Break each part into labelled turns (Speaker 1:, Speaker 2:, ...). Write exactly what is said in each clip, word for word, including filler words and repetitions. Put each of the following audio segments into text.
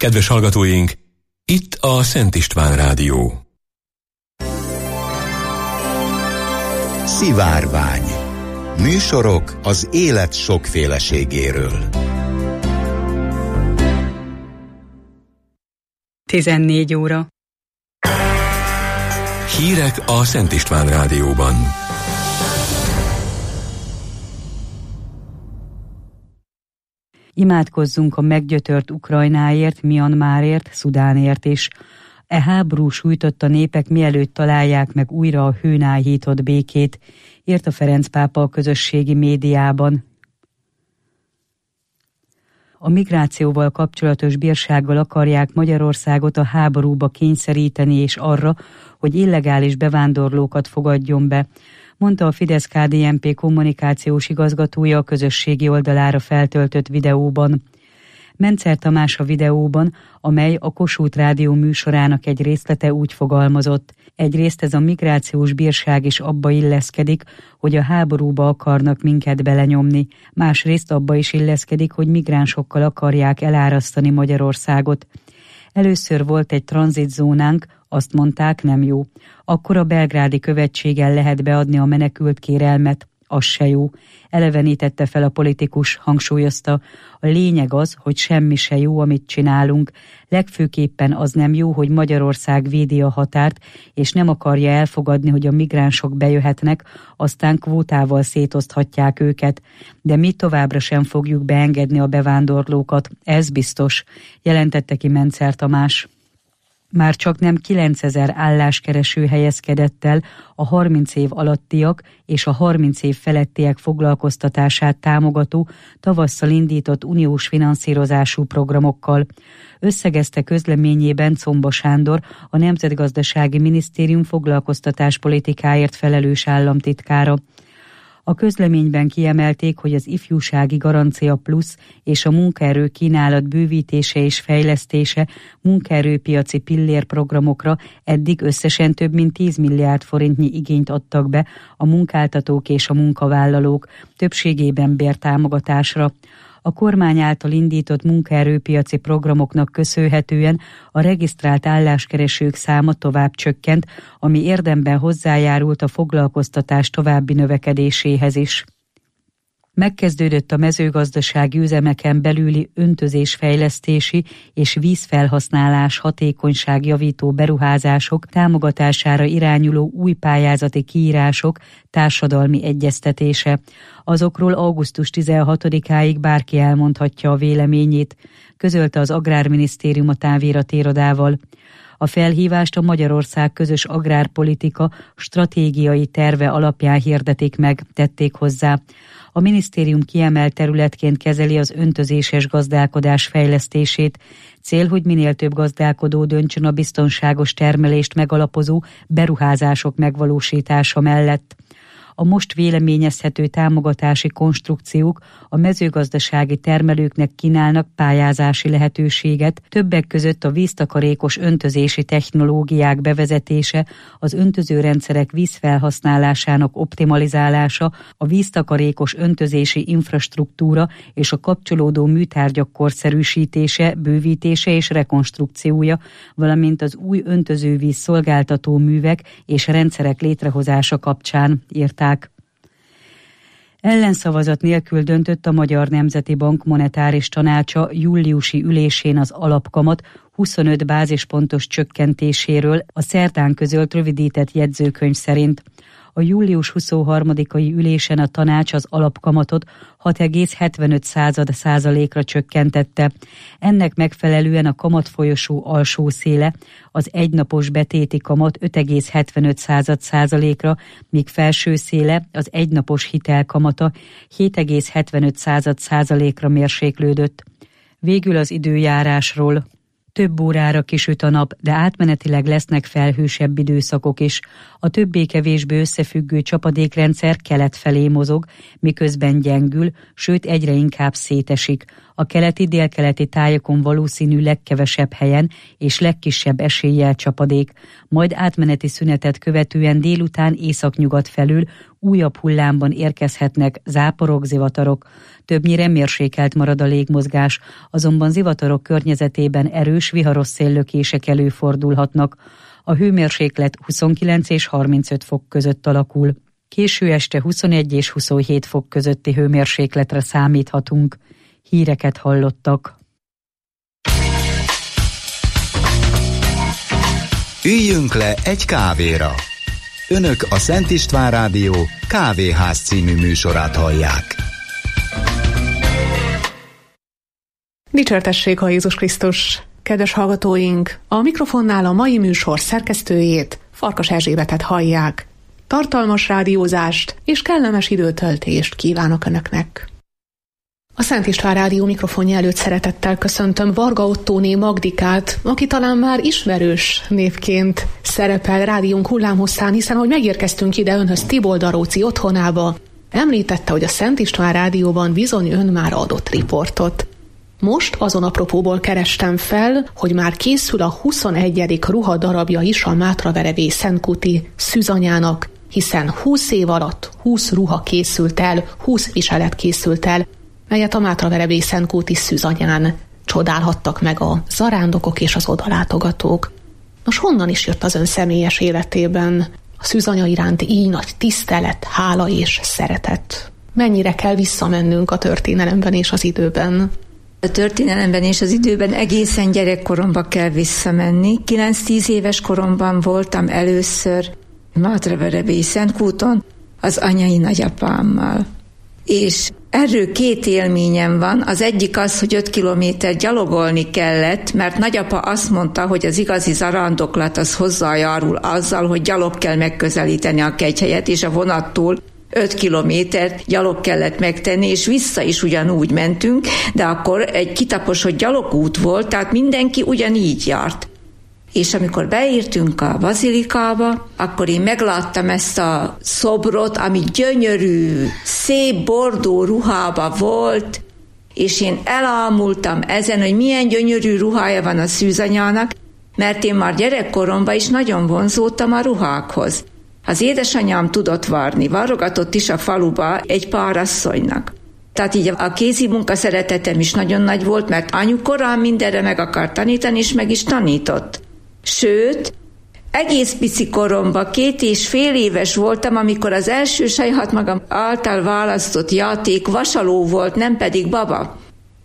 Speaker 1: Kedves hallgatóink, itt a Szent István Rádió.
Speaker 2: Szivárvány. Műsorok az élet sokféleségéről.
Speaker 3: tizennégy óra.
Speaker 1: Hírek a Szent István Rádióban.
Speaker 3: Imádkozzunk a meggyötört Ukrajnáért, Myanmarért, Szudánért is. E háború sújtotta népek mielőtt találják meg újra a hőn áhított békét, írta Ferenc pápa a közösségi médiában. A migrációval kapcsolatos bírsággal akarják Magyarországot a háborúba kényszeríteni és arra, hogy illegális bevándorlókat fogadjon be, mondta a Fidesz-ká dé en pé kommunikációs igazgatója a közösségi oldalára feltöltött videóban. Mencer Tamás a videóban, amely a Kossuth Rádió műsorának egy részlete úgy fogalmazott: egyrészt ez a migrációs bírság is abba illeszkedik, hogy a háborúba akarnak minket belenyomni, másrészt abba is illeszkedik, hogy migránsokkal akarják elárasztani Magyarországot. Először volt egy tranzitzónánk, azt mondták, nem jó. Akkor a belgrádi követségen lehet beadni a menekült kérelmet, az se jó. Elevenítette fel a politikus, hangsúlyozta. A lényeg az, hogy semmi se jó, amit csinálunk. Legfőképpen az nem jó, hogy Magyarország védi a határt, és nem akarja elfogadni, hogy a migránsok bejöhetnek, aztán kvótával szétoszthatják őket. De mi továbbra sem fogjuk beengedni a bevándorlókat, ez biztos, jelentette ki Mencer Tamás. Már csak nem kilencezer álláskereső helyezkedett el a harminc év alattiak és a harminc év felettiek foglalkoztatását támogató, tavasszal indított uniós finanszírozású programokkal. Összegezte közleményében Comba Sándor, a Nemzetgazdasági Minisztérium foglalkoztatáspolitikáért felelős államtitkára. A közleményben kiemelték, hogy az ifjúsági garancia plusz és a munkaerő kínálat bővítése és fejlesztése munkaerőpiaci pillérprogramokra eddig összesen több mint tíz milliárd forintnyi igényt adtak be a munkáltatók és a munkavállalók, többségében bértámogatásra. A kormány által indított munkaerőpiaci programoknak köszönhetően a regisztrált álláskeresők száma tovább csökkent, ami érdemben hozzájárult a foglalkoztatás további növekedéséhez is. Megkezdődött a mezőgazdasági üzemeken belüli öntözésfejlesztési és vízfelhasználás hatékonyságjavító beruházások támogatására irányuló új pályázati kiírások társadalmi egyeztetése. Azokról augusztus tizenhatodikáig bárki elmondhatja a véleményét, közölte az Agrárminisztérium a távíratirodával. A felhívást a Magyarország közös agrárpolitika stratégiai terve alapján hirdetik meg, tették hozzá. A minisztérium kiemelt területként kezeli az öntözéses gazdálkodás fejlesztését. Cél, hogy minél több gazdálkodó döntsön a biztonságos termelést megalapozó beruházások megvalósítása mellett. A most véleményezhető támogatási konstrukciók a mezőgazdasági termelőknek kínálnak pályázási lehetőséget, többek között a víztakarékos öntözési technológiák bevezetése, az öntözőrendszerek vízfelhasználásának optimalizálása, a víztakarékos öntözési infrastruktúra és a kapcsolódó műtárgyak korszerűsítése, bővítése és rekonstrukciója, valamint az új öntözővíz szolgáltató művek és rendszerek létrehozása kapcsán, írták. Ellenszavazat nélkül döntött a Magyar Nemzeti Bank monetáris tanácsa júliusi ülésén az alapkamat huszonöt bázispontos csökkentéséről, a szerdán közölt rövidített jegyzőkönyv szerint. A július huszonharmadikai ülésen a tanács az alapkamatot hat egész hetvenöt százalékra csökkentette. Ennek megfelelően a kamatfolyosó alsó széle, az egynapos betéti kamat öt egész hetvenöt százalékra, míg felső széle, az egynapos hitelkamata hét egész hetvenöt százalékra mérséklődött. Végül az időjárásról. Több órára kisüt a nap, de átmenetileg lesznek felhősebb időszakok is. A többé-kevésbé összefüggő csapadékrendszer kelet felé mozog, miközben gyengül, sőt egyre inkább szétesik. A keleti-délkeleti tájakon valószínű legkevesebb helyen és legkisebb eséllyel csapadék, majd átmeneti szünetet követően délután északnyugat felül újabb hullámban érkezhetnek záporok, zivatarok. Többnyire mérsékelt marad a légmozgás, azonban zivatarok környezetében erős viharos széllökések előfordulhatnak. A hőmérséklet huszonkilenc és harmincöt fok között alakul. Késő este huszonegy és huszonhét fok közötti hőmérsékletre számíthatunk. Híreket hallottak.
Speaker 2: Üljünk le egy kávéra. Önök a Szent István Rádió Kávéház című műsorát hallják.
Speaker 4: Dicsértessék a Jézus Krisztus! Kedves hallgatóink, a mikrofonnál a mai műsor szerkesztőjét, Farkas Erzsébetet hallják. Tartalmas rádiózást és kellemes időtöltést kívánok Önöknek! A Szent István Rádió mikrofonja előtt szeretettel köszöntöm Varga Ottóné Magdikát, aki talán már ismerős névként szerepel rádiónk hullámhosszán, hiszen ahogy megérkeztünk ide önhöz Tiboldaróci otthonába, említette, hogy a Szent István Rádióban bizony ön már adott riportot. Most azon apropóból kerestem fel, hogy már készül a huszonegyedik ruha darabja is a Mátraverevé Szentkúti szűzanyának, hiszen húsz év alatt húsz ruha készült el, húsz viselet készült el, melyet a Mátraverevé Szentkúti szűzanyán csodálhattak meg a zarándokok és az odalátogatók. Nos, honnan is jött az ön személyes életében a szűzanya iránt így nagy tisztelet, hála és szeretet? Mennyire kell visszamennünk a történelemben és az időben?
Speaker 5: A történelemben és az időben egészen gyerekkoromba kell visszamenni. kilenc-tíz éves koromban voltam először Mátraverevé Szentkúton az anyai nagyapámmal. És erről két élményem van. Az egyik az, hogy öt kilométer gyalogolni kellett, mert nagyapa azt mondta, hogy az igazi zarándoklat az hozzájárul azzal, hogy gyalog kell megközelíteni a kegyhelyet, és a vonattól öt kilométert gyalog kellett megtenni, és vissza is ugyanúgy mentünk, de akkor egy kitaposott gyalogút volt, tehát mindenki ugyanígy járt. És amikor beértünk a bazilikába, akkor én megláttam ezt a szobrot, ami gyönyörű, szép bordó ruhába volt, és én elámultam ezen, hogy milyen gyönyörű ruhája van a szűzanyának, mert én már gyerekkoromban is nagyon vonzódtam a ruhákhoz. Az édesanyám tudott varni, varrogatott is a faluba egy pár asszonynak. Tehát így a kézi munka szeretetem is nagyon nagy volt, mert anyu korán mindenre meg akart tanítani, és meg is tanított. Sőt, egész pici koromban, két és fél éves voltam, amikor az első saját magam által választott játék vasaló volt, nem pedig baba.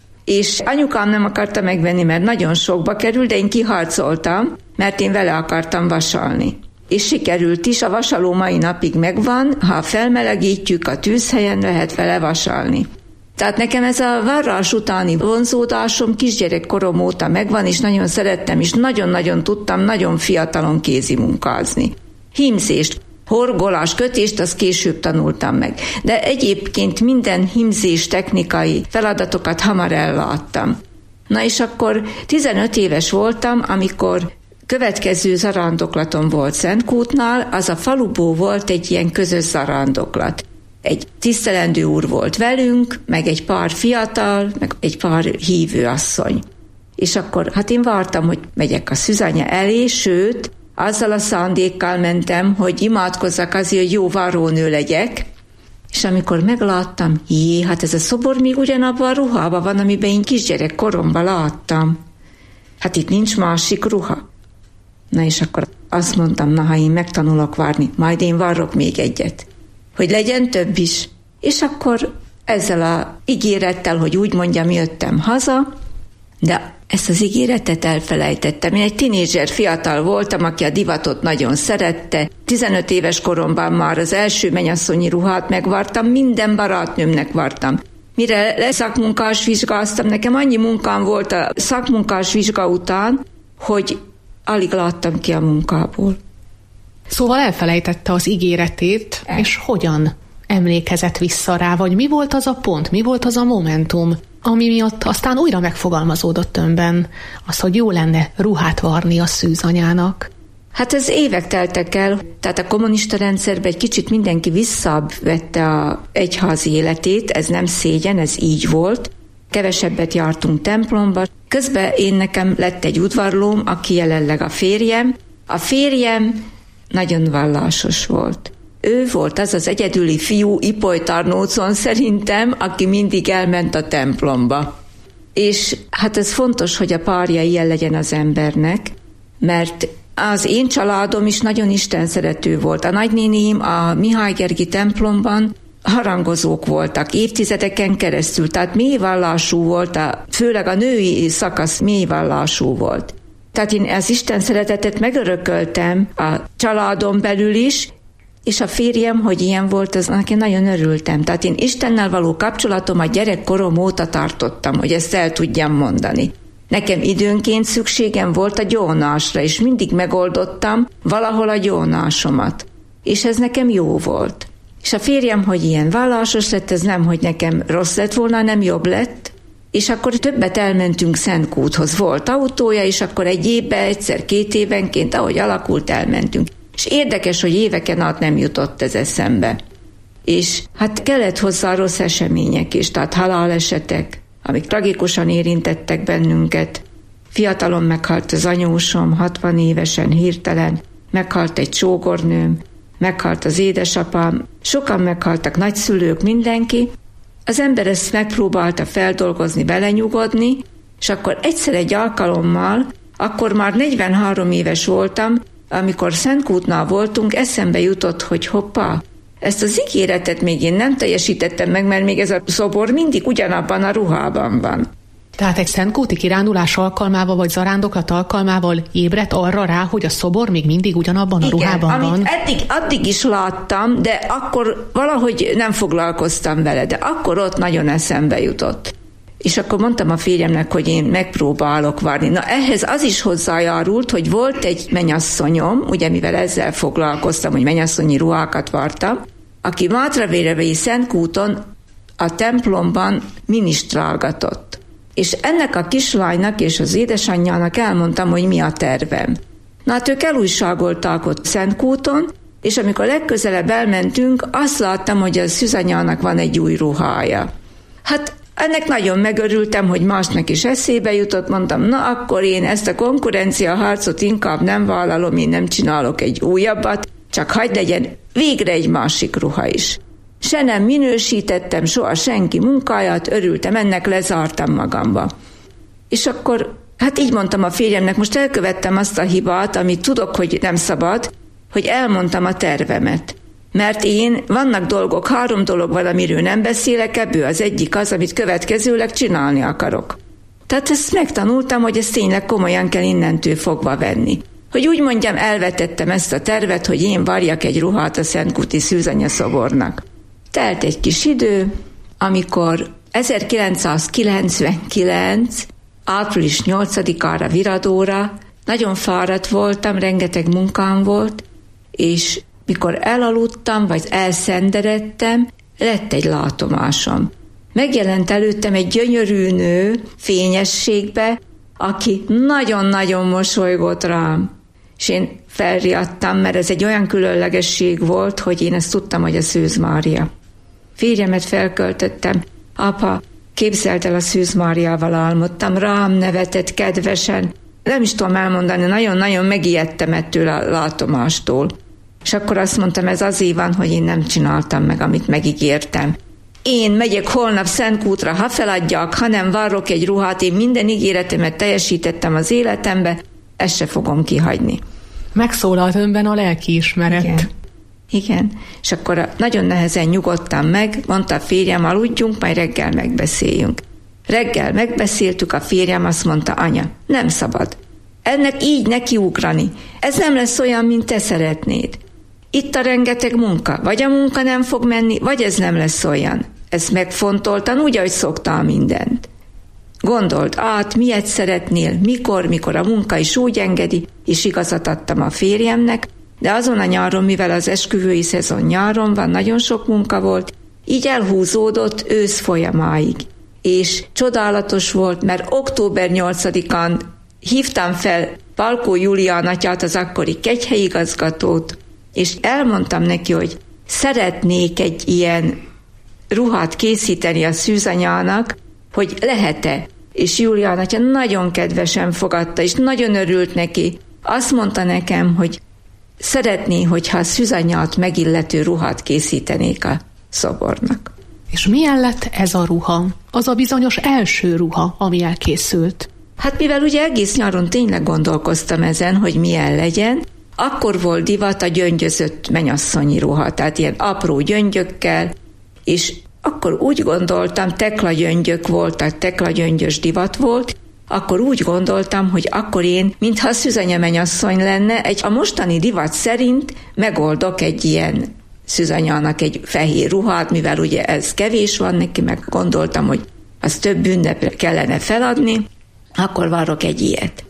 Speaker 5: És anyukám nem akarta megvenni, mert nagyon sokba kerül, de én kiharcoltam, mert én vele akartam vasalni. És sikerült is, a vasaló mai napig megvan, ha felmelegítjük, a tűzhelyen lehet vele vasalni. Tehát nekem ez a varrás utáni vonzódásom kisgyerekkorom óta megvan, és nagyon szerettem, és nagyon-nagyon tudtam nagyon fiatalon kézimunkázni. Hímzést, horgolás, kötést, azt később tanultam meg. De egyébként minden hímzés technikai feladatokat hamar elláttam. Na és akkor tizenöt éves voltam, amikor következő zarándoklatom volt Szentkútnál, az a faluból volt egy ilyen közös zarándoklat. Egy tisztelendő úr volt velünk, meg egy pár fiatal, meg egy pár hívő asszony. És akkor, hát én vártam, hogy megyek a szűzanya elé, sőt, azzal a szándékkal mentem, hogy imádkozzak azért, hogy jó varrónő legyek, és amikor megláttam, jé, hát ez a szobor még ugyanabban a ruhában van, amiben én kisgyerek koromban láttam. Hát itt nincs másik ruha. Na és akkor azt mondtam, na ha én megtanulok várni, majd én varrok még egyet. Hogy legyen több is. És akkor ezzel a ígérettel, hogy úgy mondjam, jöttem haza, de ezt az ígéretet elfelejtettem. Én egy tinédzser fiatal voltam, aki a divatot nagyon szerette. tizenöt éves koromban már az első mennyasszonyi ruhát megvartam, minden barátnőmnek vartam. Mire leszakmunkás vizsgáztam, nekem annyi munkám volt a szakmunkás vizsga után, hogy alig láttam ki a munkából.
Speaker 4: Szóval elfelejtette az ígéretét, és hogyan emlékezett vissza rá, vagy mi volt az a pont, mi volt az a momentum, ami miatt aztán újra megfogalmazódott önben az, hogy jó lenne ruhát varni a szűzanyának.
Speaker 5: Hát ez évek teltek el, tehát a kommunista rendszerben egy kicsit mindenki visszavette a egyházi életét, ez nem szégyen, ez így volt. Kevesebbet jártunk templomba. Közben én nekem lett egy udvarlóm, aki jelenleg a férjem. A férjem nagyon vallásos volt. Ő volt az az egyedüli fiú Ipolytarnócon szerintem, aki mindig elment a templomba. És hát ez fontos, hogy a párja ilyen legyen az embernek, mert az én családom is nagyon istenszerető volt. A nagynéném a Mihály Gergi templomban harangozók voltak évtizedeken keresztül, tehát mélyvallású volt, a, főleg a női szakasz mélyvallású volt. Tehát én az Isten szeretetet megörököltem a családon belül is, és a férjem, hogy ilyen volt, az neki nagyon örültem. Tehát én Istennel való kapcsolatomat gyerekkorom óta tartottam, hogy ezt el tudjam mondani. Nekem időnként szükségem volt a gyónásra, és mindig megoldottam valahol a gyónásomat. És ez nekem jó volt. És a férjem, hogy ilyen vallásos lett, ez nem, hogy nekem rossz lett volna, nem jobb lett. És akkor többet elmentünk Szentkúthoz. Volt autója, és akkor egy évben, egyszer, két évenként, ahogy alakult, elmentünk. És érdekes, hogy éveken át nem jutott ez eszembe. És hát kellett hozzá rossz események is, tehát halálesetek, amik tragikusan érintettek bennünket. Fiatalon meghalt az anyósom, hatvan évesen, hirtelen, meghalt egy sógornőm, meghalt az édesapám, sokan meghaltak, nagyszülők, mindenki. Az ember ezt megpróbálta feldolgozni, belenyugodni, és akkor egyszer egy alkalommal, akkor már negyvenhárom éves voltam, amikor Szentkútnál voltunk, eszembe jutott, hogy hoppá, ezt az ígéretet még én nem teljesítettem meg, mert még ez a szobor mindig ugyanabban a ruhában van.
Speaker 4: Tehát egy szentkúti kirándulás alkalmával, vagy zarándoklat alkalmával ébredt arra rá, hogy a szobor még mindig ugyanabban a
Speaker 5: Igen,
Speaker 4: ruhában
Speaker 5: amit
Speaker 4: van?
Speaker 5: Eddig, addig is láttam, de akkor valahogy nem foglalkoztam vele, de akkor ott nagyon eszembe jutott. És akkor mondtam a férjemnek, hogy én megpróbálok várni. Na ehhez az is hozzájárult, hogy volt egy mennyasszonyom, ugye mivel ezzel foglalkoztam, hogy mennyasszonyi ruhákat vartam, aki Mátravérevei Szentkúton a templomban ministrálgatott. És ennek a kislánynak és az édesanyjának elmondtam, hogy mi a tervem. Na hát ők elújságolták ott Szentkúton, és amikor legközelebb elmentünk, azt láttam, hogy a szűzanyának van egy új ruhája. Hát ennek nagyon megörültem, hogy másnak is eszébe jutott, mondtam, na akkor én ezt a konkurencia harcot inkább nem vállalom, én nem csinálok egy újabbat, csak hagyd legyen végre egy másik ruha is. Se nem minősítettem soha senki munkáját, örültem, ennek lezártam magamba. És akkor, hát így mondtam a férjemnek, most elkövettem azt a hibát, amit tudok, hogy nem szabad, hogy elmondtam a tervemet. Mert én, vannak dolgok, három dolog van, amiről nem beszélek, ebből az egyik az, amit következőleg csinálni akarok. Tehát ezt megtanultam, hogy ezt tényleg komolyan kell innentől fogva venni. Hogy úgy mondjam, elvetettem ezt a tervet, hogy én varjak egy ruhát a Szentkúti szűzanyaszobornak. Telt egy kis idő, amikor ezerkilencszázkilencvenkilenc. április nyolcadikára Viradóra nagyon fáradt voltam, rengeteg munkám volt, és mikor elaludtam, vagy elszenderedtem, lett egy látomásom. Megjelent előttem egy gyönyörű nő fényességbe, aki nagyon-nagyon mosolygott rám. És én felriadtam, mert ez egy olyan különlegesség volt, hogy én ezt tudtam, hogy a Szűz Mária. Férjemet felköltöttem. Apa, képzeld el, a Szűz Máriával álmodtam, rám nevetett kedvesen. Nem is tudom elmondani, nagyon-nagyon megijedtem ettől a látomástól. És akkor azt mondtam, ez azért van, hogy én nem csináltam meg, amit megígértem. Én megyek holnap Szentkútra, ha feladjak, ha nem várok egy ruhát, én minden ígéretemet teljesítettem az életembe, ezt se fogom kihagyni.
Speaker 4: Megszólalt önben a lelkiismeret.
Speaker 5: Igen. Igen. És akkor nagyon nehezen nyugodtam meg, mondta a férjem, aludjunk, majd reggel megbeszéljünk. Reggel megbeszéltük, a férjem azt mondta, anya, nem szabad. Ennek így nekiugrani. Ez nem lesz olyan, mint te szeretnéd. Itt a rengeteg munka. Vagy a munka nem fog menni, vagy ez nem lesz olyan. Ezt megfontoltan úgy, ahogy szoktál mindent. Gondold át, miért szeretnél, mikor, mikor a munka is úgy engedi, és igazat adtam a férjemnek, de azon a nyáron, mivel az esküvői szezon nyáron van, nagyon sok munka volt, így elhúzódott ősz folyamáig. és csodálatos volt, mert október nyolcadikán hívtam fel Palkó Julián atyát, az akkori kegyhelyigazgatót, és elmondtam neki, hogy szeretnék egy ilyen ruhát készíteni a szűzanyának, hogy lehet-e. És Julián atya nagyon kedvesen fogadta, és nagyon örült neki. Azt mondta nekem, hogy szeretné, hogyha a szűzanyát megillető ruhát készítenék a szobornak.
Speaker 4: És milyen lett ez a ruha? Az a bizonyos első ruha, ami elkészült.
Speaker 5: Hát mivel ugye egész nyáron tényleg gondolkoztam ezen, hogy milyen legyen, akkor volt divat a gyöngyözött mennyasszonyi ruha, tehát ilyen apró gyöngyökkel, és akkor úgy gondoltam, teklagyöngyök voltak, teklagyöngyös divat volt, akkor úgy gondoltam, hogy akkor én, mintha a szűzanya mennyasszony lenne, egy a mostani divat szerint megoldok egy ilyen szűzanyának egy fehér ruhát, mivel ugye ez kevés van neki, meg gondoltam, hogy az több ünnepre kellene feladni, akkor várok egy ilyet.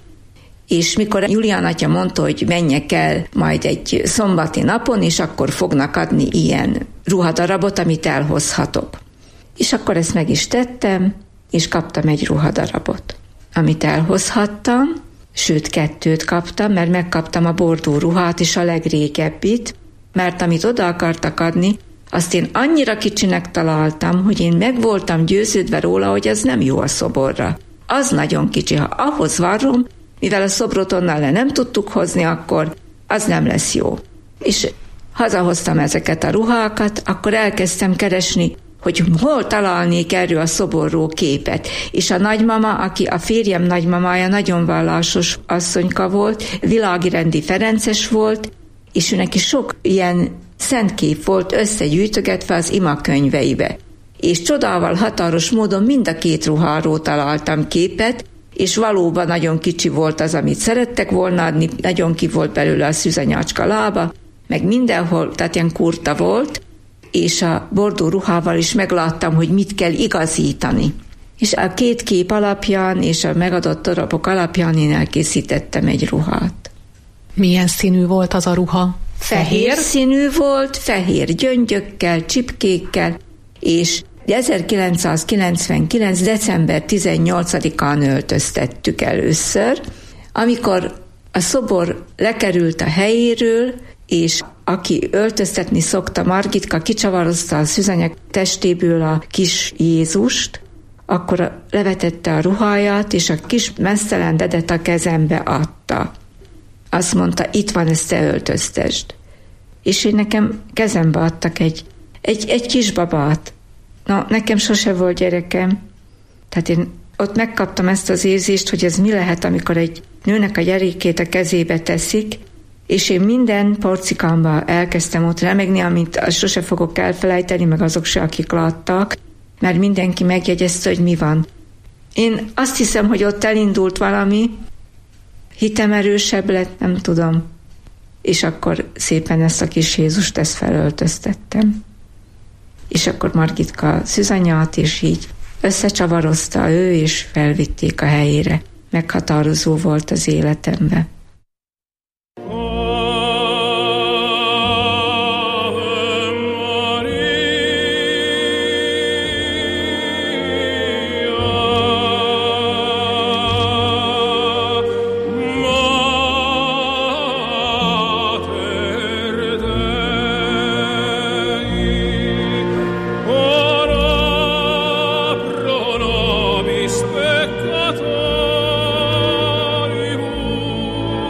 Speaker 5: És mikor Julián atya mondta, hogy menjek el majd egy szombati napon, és akkor fognak adni ilyen ruhadarabot, amit elhozhatok. És akkor ezt meg is tettem, és kaptam egy ruhadarabot, amit elhozhattam, sőt kettőt kaptam, mert megkaptam a bordó ruhát és a legrégebbit, mert amit oda akartak adni, azt én annyira kicsinek találtam, hogy én meg voltam győződve róla, hogy ez nem jó a szoborra. Az nagyon kicsi, ha ahhoz varrom, mivel a szobrot onnan le nem tudtuk hozni, akkor az nem lesz jó. És hazahoztam ezeket a ruhákat, akkor elkezdtem keresni, hogy hol találnék erről a szoborról képet. És a nagymama, aki a férjem nagymamája, nagyon vallásos asszonyka volt, világirendi ferences volt, és ő neki sok ilyen szentkép volt összegyűjtögetve az imakönyveibe. És csodával határos módon mind a két ruháról találtam képet, és valóban nagyon kicsi volt az, amit szerettek volna adni, nagyon ki volt belőle a szűzanyácska lába, meg mindenhol, tehát ilyen kurta volt, és a bordó ruhával is megláttam, hogy mit kell igazítani. És a két kép alapján és a megadott darabok alapján én elkészítettem egy ruhát.
Speaker 4: Milyen színű volt az a ruha?
Speaker 5: Fehér, fehér színű volt, fehér gyöngyökkel, csipkékkel, és ezerkilencszázkilencvenkilenc. december tizennyolcadikán öltöztettük először, amikor a szobor lekerült a helyéről, és aki öltöztetni szokta, Margitka kicsavarozta a szűzanya testéből a kis Jézust, akkor levetette a ruháját, és a kis meztelen dedet a kezembe adta. Azt mondta, itt van, ezt te öltöztesd. És én nekem kezembe adtak egy, egy, egy kisbabát. Na, nekem sose volt gyerekem. Tehát én ott megkaptam ezt az érzést, hogy ez mi lehet, amikor egy nőnek a gyerekét a kezébe teszik, és én minden porcikámba elkezdtem ott remegni, amit sose fogok elfelejteni, meg azok se, akik láttak, mert mindenki megjegyezte, hogy mi van. Én azt hiszem, hogy ott elindult valami, hitem erősebb lett, nem tudom. És akkor szépen ezt a kis Jézust, ezt felöltöztettem. És akkor Margitka szűzanyát, és így összecsavarozta ő, és felvitték a helyére. Meghatározó volt az életemben.
Speaker 6: Peccatorium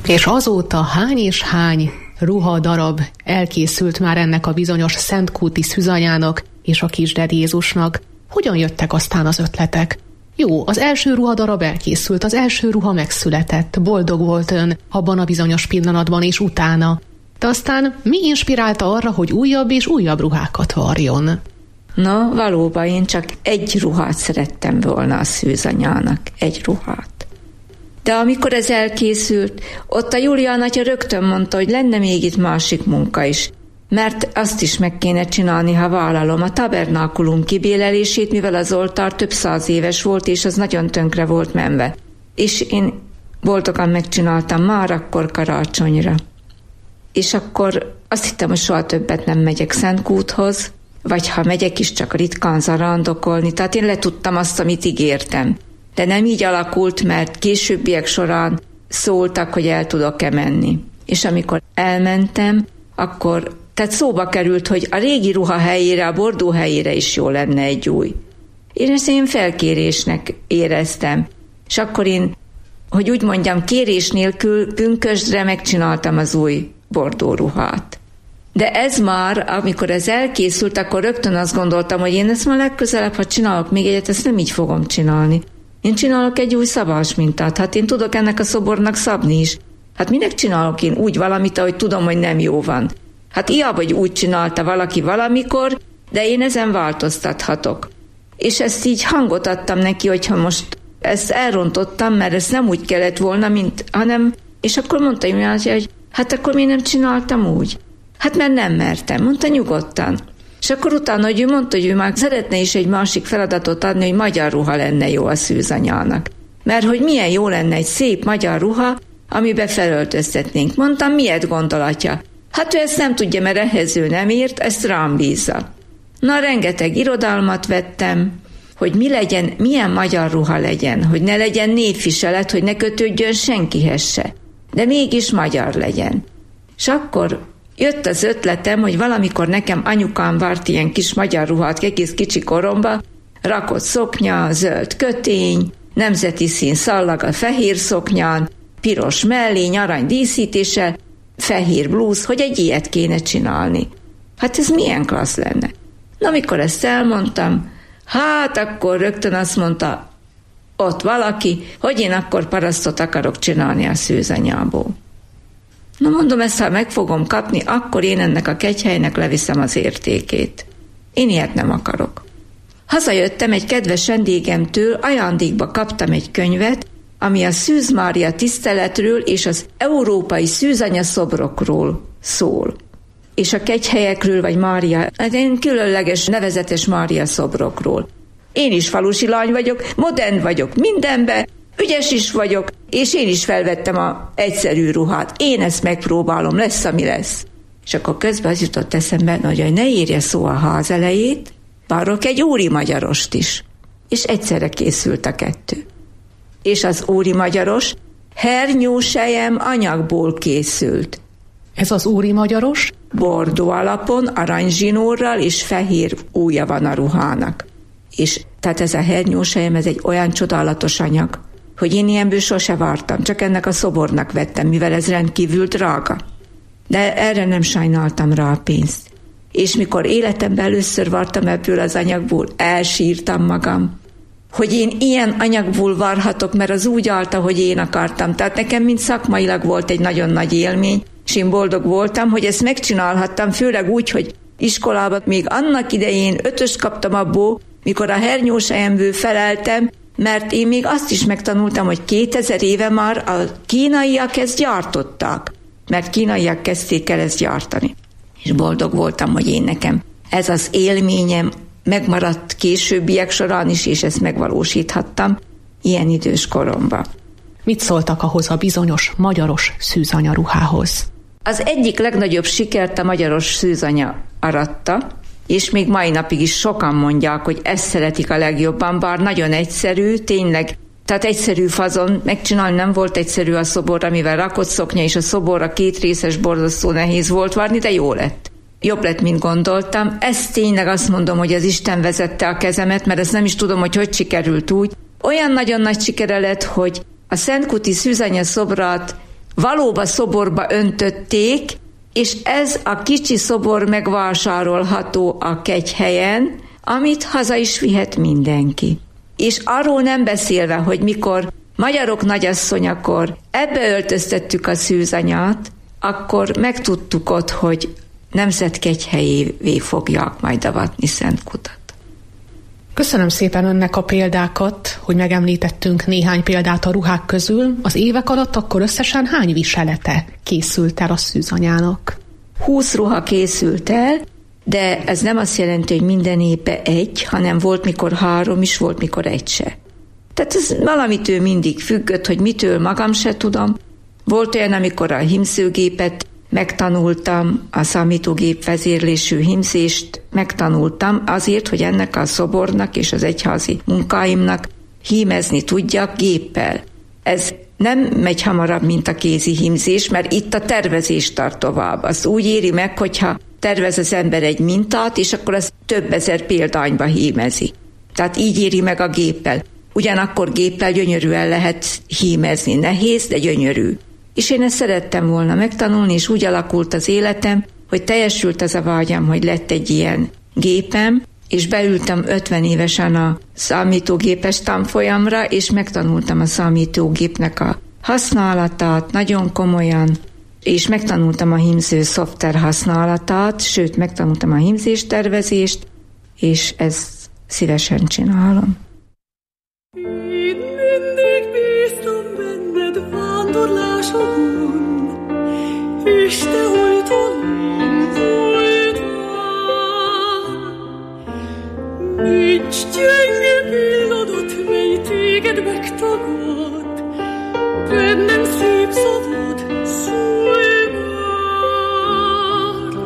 Speaker 4: És azóta hány és hány ruhadarab elkészült már ennek a bizonyos szentkúti szűzanyának és a kisded Jézusnak? Hogyan jöttek aztán az ötletek? Jó, az első ruhadarab elkészült, az első ruha megszületett, boldog volt ön abban a bizonyos pillanatban és utána. De aztán mi inspirálta arra, hogy újabb és újabb ruhákat varjon?
Speaker 5: Na, valóban én csak egy ruhát szerettem volna a szűzanyának, egy ruhát. De amikor ez elkészült, ott a Julián atya rögtön mondta, hogy lenne még itt másik munka is, mert azt is meg kéne csinálni, ha vállalom a tabernákulum kibélelését, mivel az oltár több száz éves volt, és az nagyon tönkre volt menve. És én boldogan megcsináltam már akkor karácsonyra. És akkor azt hittem, hogy soha többet nem megyek Szentkúthoz, vagy ha megyek is, csak ritkán zarándokolni, tehát én letudtam azt, amit ígértem. De nem így alakult, mert későbbiek során szóltak, hogy el tudok-e menni. És amikor elmentem, akkor tehát szóba került, hogy a régi ruha helyére, a bordó helyére is jó lenne egy új. Én ezt én felkérésnek éreztem. És akkor én, hogy úgy mondjam, kérés nélkül pünkösdre megcsináltam az új bordó ruhát. De ez már, amikor ez elkészült, akkor rögtön azt gondoltam, hogy én ezt már legközelebb, ha csinálok még egyet, ezt nem így fogom csinálni. Én csinálok egy új szabás mintát, hát én tudok ennek a szobornak szabni is. Hát minek csinálok én úgy valamit, ahogy tudom, hogy nem jó van? Hát ilyen, hogy úgy csinálta valaki valamikor, de én ezen változtathatok. És ezt így hangot adtam neki, hogyha most ezt elrontottam, mert ezt nem úgy kellett volna, mint, hanem, és akkor mondta, hogy hát akkor miért nem csináltam úgy? Hát mert nem mertem, mondta nyugodtan. És akkor utána, hogy ő mondta, hogy ő már szeretne is egy másik feladatot adni, hogy magyar ruha lenne jó a szűzanyának. Mert hogy milyen jó lenne egy szép magyar ruha, amiben felöltöztetnénk. Mondtam, miért gondolatja? Hát ő ezt nem tudja, mert ehhez ő nem írt, ezt rám bízza. Na, rengeteg irodalmat vettem, hogy mi legyen, milyen magyar ruha legyen, hogy ne legyen névviselet, hogy ne kötődjön senkihez se, de mégis magyar legyen. És akkor jött az ötletem, hogy valamikor nekem anyukám várt ilyen kis magyar ruhát egész kicsi koromba, rakott szoknya, zöld kötény, nemzeti szín szallag a fehér szoknyán, piros mellény, arany díszítéssel, fehér blúz, hogy egy ilyet kéne csinálni. Hát ez milyen klassz lenne. Na, amikor ezt elmondtam, hát akkor rögtön azt mondta ott valaki, hogy én akkor parasztot akarok csinálni a szűzanyából. Na mondom, ezt ha meg fogom kapni, akkor én ennek a kegyhelynek leviszem az értékét. Én ilyet nem akarok. Hazajöttem egy kedves vendégemtől, ajándékba kaptam egy könyvet, ami a Szűz Mária tiszteletről és az európai szűzanya szobrokról szól. És a kegyhelyekről, vagy Mária, hát én különleges, nevezetes Mária szobrokról. Én is falusi lány vagyok, modern vagyok mindenben, ügyes is vagyok, és én is felvettem a egyszerű ruhát. Én ezt megpróbálom, lesz, ami lesz. És akkor közben az jutott eszembe, hogy ne írja szó a ház elejét, várok egy úri magyarost is. És egyszerre készült a kettő. És az úri magyaros hernyósejem anyagból készült.
Speaker 4: Ez az úri magyaros?
Speaker 5: Bordó alapon, aranyzsinórral és fehér ujja van a ruhának. És tehát ez a hernyósejem, ez egy olyan csodálatos anyag, hogy én ilyenből sose vártam, csak ennek a szobornak vettem, mivel ez rendkívül drága. De erre nem sajnáltam rá a pénzt. És mikor életemben először vártam ebből az anyagból, elsírtam magam, hogy én ilyen anyagból várhatok, mert az úgy állt, ahogy én akartam. Tehát nekem mind szakmailag volt egy nagyon nagy élmény, és én boldog voltam, hogy ezt megcsinálhattam, főleg úgy, hogy iskolában még annak idején ötöst kaptam abból, mikor a hernyósejemből feleltem, mert én még azt is megtanultam, hogy kétezer éve már a kínaiak ezt gyártották, mert kínaiak kezdték el ezt gyártani. És boldog voltam, hogy én nekem ez az élményem megmaradt későbbiek során is, és ezt megvalósíthattam ilyen idős koromban.
Speaker 4: Mit szóltak ahhoz a bizonyos magyaros szűzanyaruhához?
Speaker 5: Az egyik legnagyobb sikert a magyaros szűzanya aratta, és még mai napig is sokan mondják, hogy ezt szeretik a legjobban, bár nagyon egyszerű, tényleg, tehát egyszerű fazon megcsinálni nem volt egyszerű a szobor, amivel rakott szoknya, és a szoborra két részes, borzasztó nehéz volt varni, de jó lett. Jobb lett, mint gondoltam. Ez tényleg azt mondom, hogy az Isten vezette a kezemet, mert ezt nem is tudom, hogy hogy sikerült úgy. Olyan nagyon nagy sikere lett, hogy a szentkúti szűzanya szobrát valóban szoborba öntötték, és ez a kicsi szobor megvásárolható a kegyhelyen, amit haza is vihet mindenki. És arról nem beszélve, hogy mikor magyarok nagyasszonyakor ebbe öltöztettük a szűzanyát, akkor megtudtuk ott, hogy nemzetkegyhelyévé fogják majd avatni Szentkutat.
Speaker 4: Köszönöm szépen önnek a példákat, hogy megemlítettünk néhány példát a ruhák közül. Az évek alatt akkor összesen hány viselete készült el a szűzanyának?
Speaker 5: Húsz ruha készült el, de ez nem azt jelenti, hogy minden évben egy, hanem volt mikor három is, volt mikor egy se. Tehát ez valamitől mindig függött, hogy mitől magam se tudom. Volt olyan, amikor a hímzőgépet megtanultam, a számítógép vezérlésű hímzést megtanultam azért, hogy ennek a szobornak és az egyházi munkáimnak hímezni tudjak géppel. Ez nem megy hamarabb, mint a kézi hímzés, mert itt a tervezés tart tovább. Az úgy éri meg, hogyha tervez az ember egy mintát, és akkor az több ezer példányba hímezi. Tehát így éri meg a géppel. Ugyanakkor géppel gyönyörűen lehet hímezni. Nehéz, de gyönyörű. És én ezt szerettem volna megtanulni, és úgy alakult az életem, hogy teljesült az a vágyam, hogy lett egy ilyen gépem, és beültem ötven évesen a számítógépes tanfolyamra, és megtanultam a számítógépnek a használatát nagyon komolyan, és megtanultam a hímző szoftver használatát, sőt, megtanultam a hímzéstervezést, és ezt szívesen csinálom.
Speaker 6: Én mindig bíztam benned vándorlásokon, és te oltalom voltál. Nincs gyenge pillanat, mely téged megtagad, bennem szép szavad szólj már.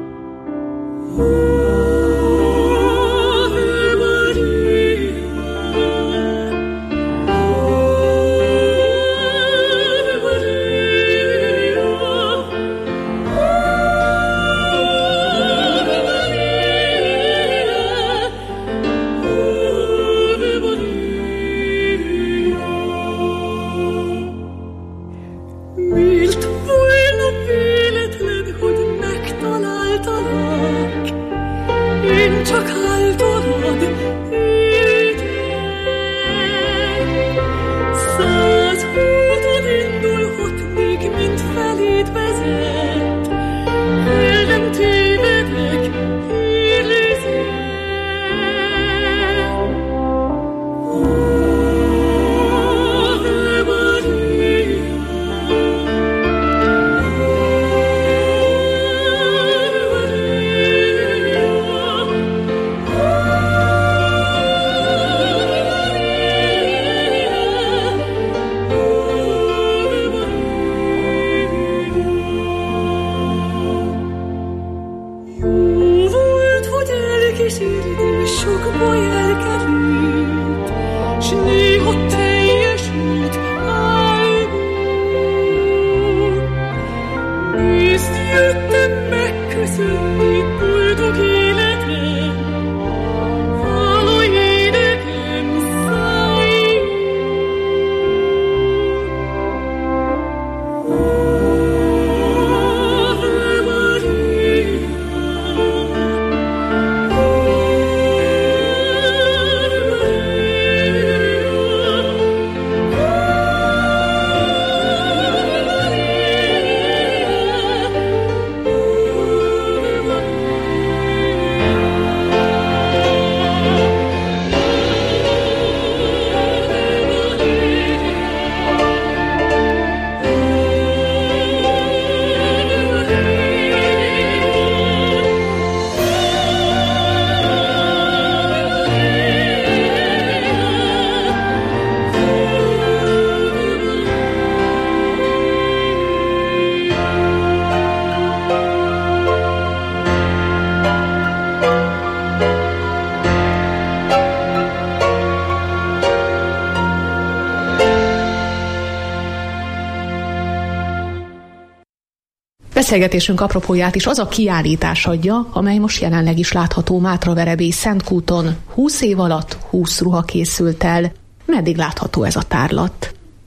Speaker 4: Beszélgetésünk apropóját is az a kiállítás adja, amely most jelenleg is látható Mátraverebély Szentkúton. húsz év alatt húsz ruha készült el. Meddig látható ez a tárlat?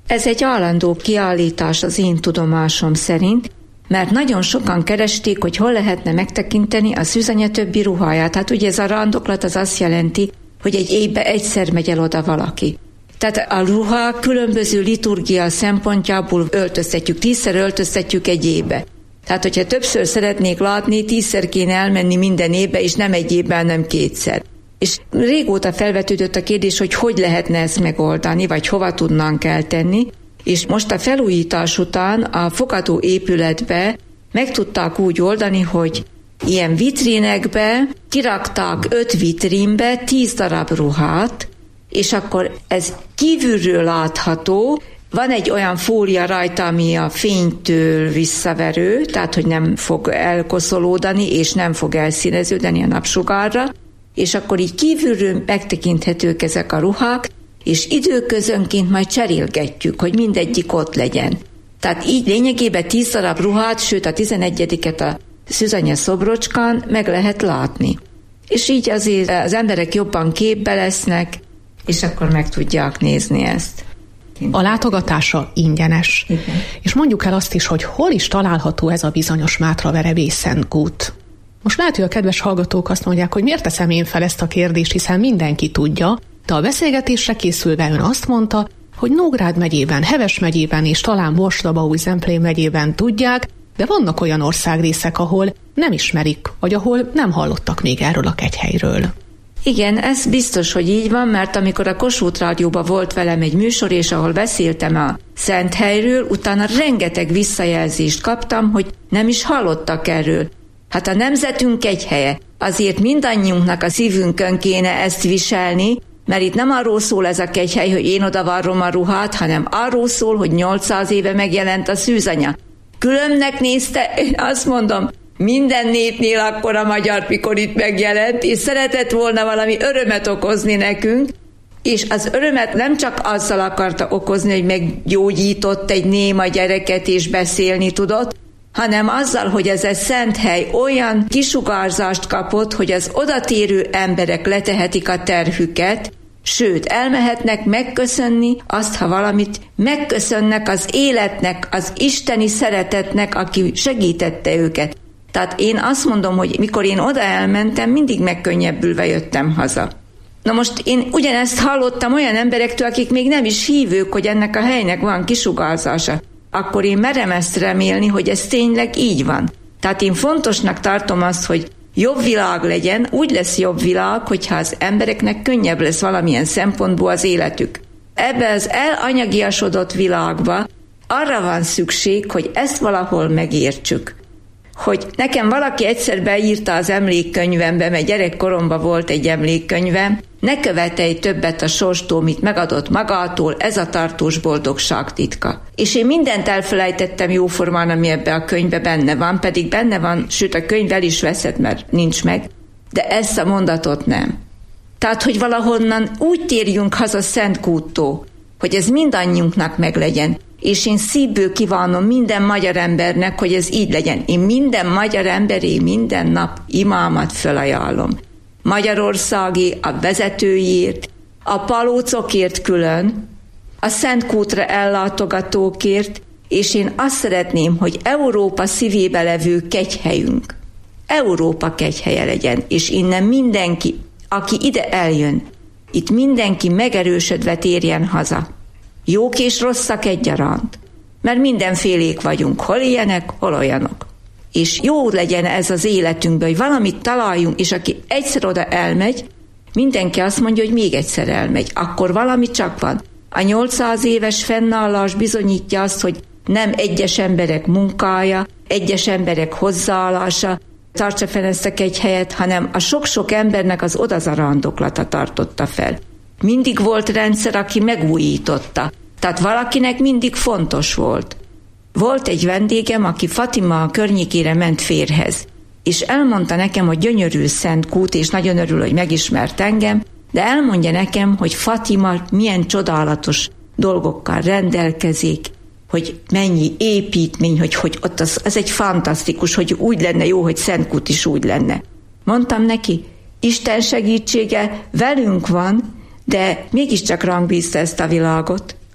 Speaker 5: Ez egy állandó kiállítás az én tudomásom szerint, mert nagyon sokan keresték, hogy hol lehetne megtekinteni a szűzanya többi ruháját. Hát ugye ez a randoklat az azt jelenti, hogy egy évben egyszer megy el oda valaki. Tehát a ruha különböző liturgia szempontjából öltöztetjük, tízszer öltöztetjük egy évbe. Tehát, hogyha többször szeretnék látni, tízszer kéne elmenni minden évbe, és nem egy évben, nem kétszer. És régóta felvetődött a kérdés, hogy hogy lehetne ezt megoldani, vagy hova tudnánk eltenni, és most a felújítás után a fogadó épületbe meg tudták úgy oldani, hogy ilyen vitrínekbe kirakták öt vitrínbe tíz darab ruhát, és akkor ez kívülről látható, van egy olyan fólia rajta, ami a fénytől visszaverő, tehát hogy nem fog elkoszolódani, és nem fog elszíneződni a napsugárra, és akkor így kívülről megtekinthetők ezek a ruhák, és időközönként majd cserélgetjük, hogy mindegyik ott legyen. Tehát így lényegében tíz darab ruhát, sőt a tizenegyediket a Szűzanya szobrocskán meg lehet látni. És így azért az emberek jobban képbe lesznek, és akkor meg tudják nézni ezt.
Speaker 4: A látogatása ingyenes. Igen. És mondjuk el azt is, hogy hol is található ez a bizonyos Mátraverebély Szentkút. Most lehet, hogy a kedves hallgatók azt mondják, hogy miért teszem én fel ezt a kérdést, hiszen mindenki tudja, de a beszélgetésre készülve ön azt mondta, hogy Nógrád megyében, Heves megyében és talán Borslabaúj-Zemplén megyében tudják, de vannak olyan országrészek, ahol nem ismerik, vagy ahol nem hallottak még erről a kegyhelyről.
Speaker 5: Igen, ez biztos, hogy így van, mert amikor a Kossuth Rádióban volt velem egy műsor, és ahol beszéltem a Szenthelyről, utána rengeteg visszajelzést kaptam, hogy nem is hallottak erről. Hát a nemzetünk kegyhelye, azért mindannyiunknak a szívünkön kéne ezt viselni, mert itt nem arról szól ez a kegyhely, hogy én oda varrom a ruhát, hanem arról szól, hogy nyolcszáz éve megjelent a szűzanya. Különbnek nézte, én azt mondom, minden népnél akkor a magyar, mikor itt megjelent, és szeretett volna valami örömet okozni nekünk, és az örömet nem csak azzal akarta okozni, hogy meggyógyított egy néma gyereket és beszélni tudott, hanem azzal, hogy ez egy szent hely olyan kisugárzást kapott, hogy az odatérő emberek letehetik a terhüket, sőt, elmehetnek megköszönni azt, ha valamit megköszönnek az életnek, az isteni szeretetnek, aki segítette őket. Tehát én azt mondom, hogy mikor én oda elmentem, mindig megkönnyebbülve jöttem haza. Na most én ugyanezt hallottam olyan emberektől, akik még nem is hívők, hogy ennek a helynek van kisugárzása. Akkor én merem ezt remélni, hogy ez tényleg így van. Tehát én fontosnak tartom azt, hogy jobb világ legyen, úgy lesz jobb világ, hogyha az embereknek könnyebb lesz valamilyen szempontból az életük. Ebbe az elanyagiasodott világba arra van szükség, hogy ezt valahol megértsük. Hogy nekem valaki egyszer beírta az emlékkönyvembe, mert gyerekkoromban volt egy emlékkönyvem, ne követelj többet a sorstól, mit megadott magától, ez a tartós boldogság titka. És én mindent elfelejtettem jóformán, ami ebbe a könyvbe benne van, pedig benne van, sőt a könyv el is veszett, mert nincs meg, de ezt a mondatot nem. Tehát, hogy valahonnan úgy térjünk haza Szentkúttól, hogy ez mindannyiunknak meglegyen, és én szívből kívánom minden magyar embernek, hogy ez így legyen. Én minden magyar emberé minden nap imámat fölajánlom. Magyarországi, a vezetőjét, a palócokért külön, a Szentkútra ellátogatókért, és én azt szeretném, hogy Európa szívébe levő kegyhelyünk, Európa kegyhelye legyen, és innen mindenki, aki ide eljön, itt mindenki megerősödve térjen haza. Jók és rosszak egyaránt, mert mindenfélék vagyunk, hol ilyenek, hol olyanok. És jó legyen ez az életünkben, hogy valamit találjunk, és aki egyszer oda elmegy, mindenki azt mondja, hogy még egyszer elmegy, akkor valami csak van. A nyolcszáz éves fennállás bizonyítja azt, hogy nem egyes emberek munkája, egyes emberek hozzáállása tartsa fel ezt a kegyhelyet, hanem a sok-sok embernek az odazarandoklata tartotta fel. Mindig volt rendszer, aki megújította. Tehát valakinek mindig fontos volt. Volt egy vendégem, aki Fatima környékére ment férhez, és elmondta nekem, hogy gyönyörű Szentkút, és nagyon örül, hogy megismert engem, de elmondja nekem, hogy Fatima milyen csodálatos dolgokkal rendelkezik, hogy mennyi építmény, hogy, hogy ott az, az egy fantasztikus, hogy úgy lenne jó, hogy Szentkút is úgy lenne. Mondtam neki, Isten segítsége velünk van, de mégiscsak ránk bízta ezt a világot.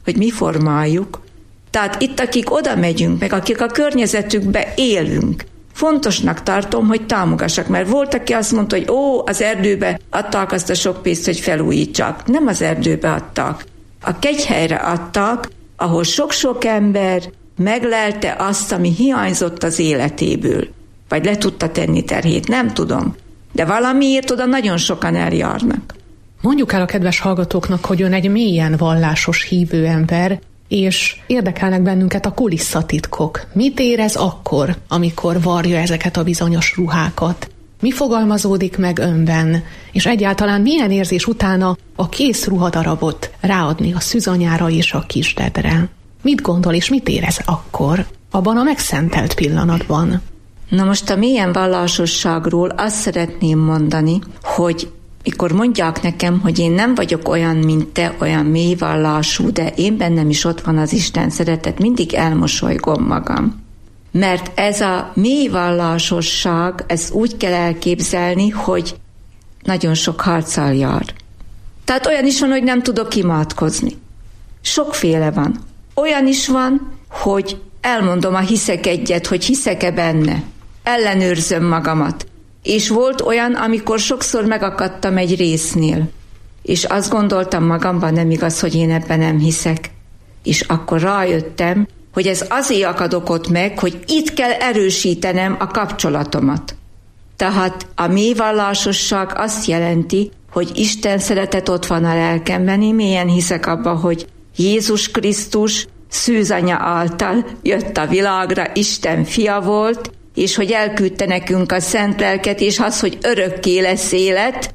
Speaker 5: hogy mi formáljuk. Tehát itt, akik oda megyünk, meg akik a környezetükbe élünk, fontosnak tartom, hogy támogassak, mert volt, aki azt mondta, hogy ó, az erdőbe adták azt a sok pénzt, hogy felújítsak. Nem az erdőbe adtak. A kegyhelyre adtak, ahol sok-sok ember meglelte azt, ami hiányzott az életéből. Vagy le tudta tenni terhét, nem tudom. De valamiért oda nagyon sokan eljárnak.
Speaker 4: Mondjuk el a kedves hallgatóknak, hogy ön egy mélyen vallásos hívő ember, és érdekelnek bennünket a kulisszatitkok. Mit érez akkor, amikor varja ezeket a bizonyos ruhákat? Mi fogalmazódik meg önben? És egyáltalán milyen érzés utána a kész ruhadarabot ráadni a szűzanyára és a kisdedre? Mit gondol és mit érez akkor, abban a megszentelt pillanatban?
Speaker 5: Na most a mélyen vallásosságról azt szeretném mondani, hogy mikor mondják nekem, hogy én nem vagyok olyan, mint te, olyan mély vallású, de én bennem is ott van az Isten szeretet, mindig elmosolygom magam. Mert ez a mély vallásosság, ez úgy kell elképzelni, hogy nagyon sok harccal jár. Tehát olyan is van, hogy nem tudok imádkozni. Sokféle van. Olyan is van, hogy elmondom a hiszek egyet, hogy hiszek-e benne. Ellenőrzöm magamat. És volt olyan, amikor sokszor megakadtam egy résznél, és azt gondoltam magamban, nem igaz, hogy én ebben nem hiszek. És akkor rájöttem, hogy ez azért akadok ott meg, hogy itt kell erősítenem a kapcsolatomat. Tehát a mély vallásosság azt jelenti, hogy Isten szeretet ott van a lelkemben, én mélyen hiszek abba, hogy Jézus Krisztus szűzanya által jött a világra, Isten fia volt, és hogy elküldte nekünk a szent lelket, és az, hogy örökké lesz élet,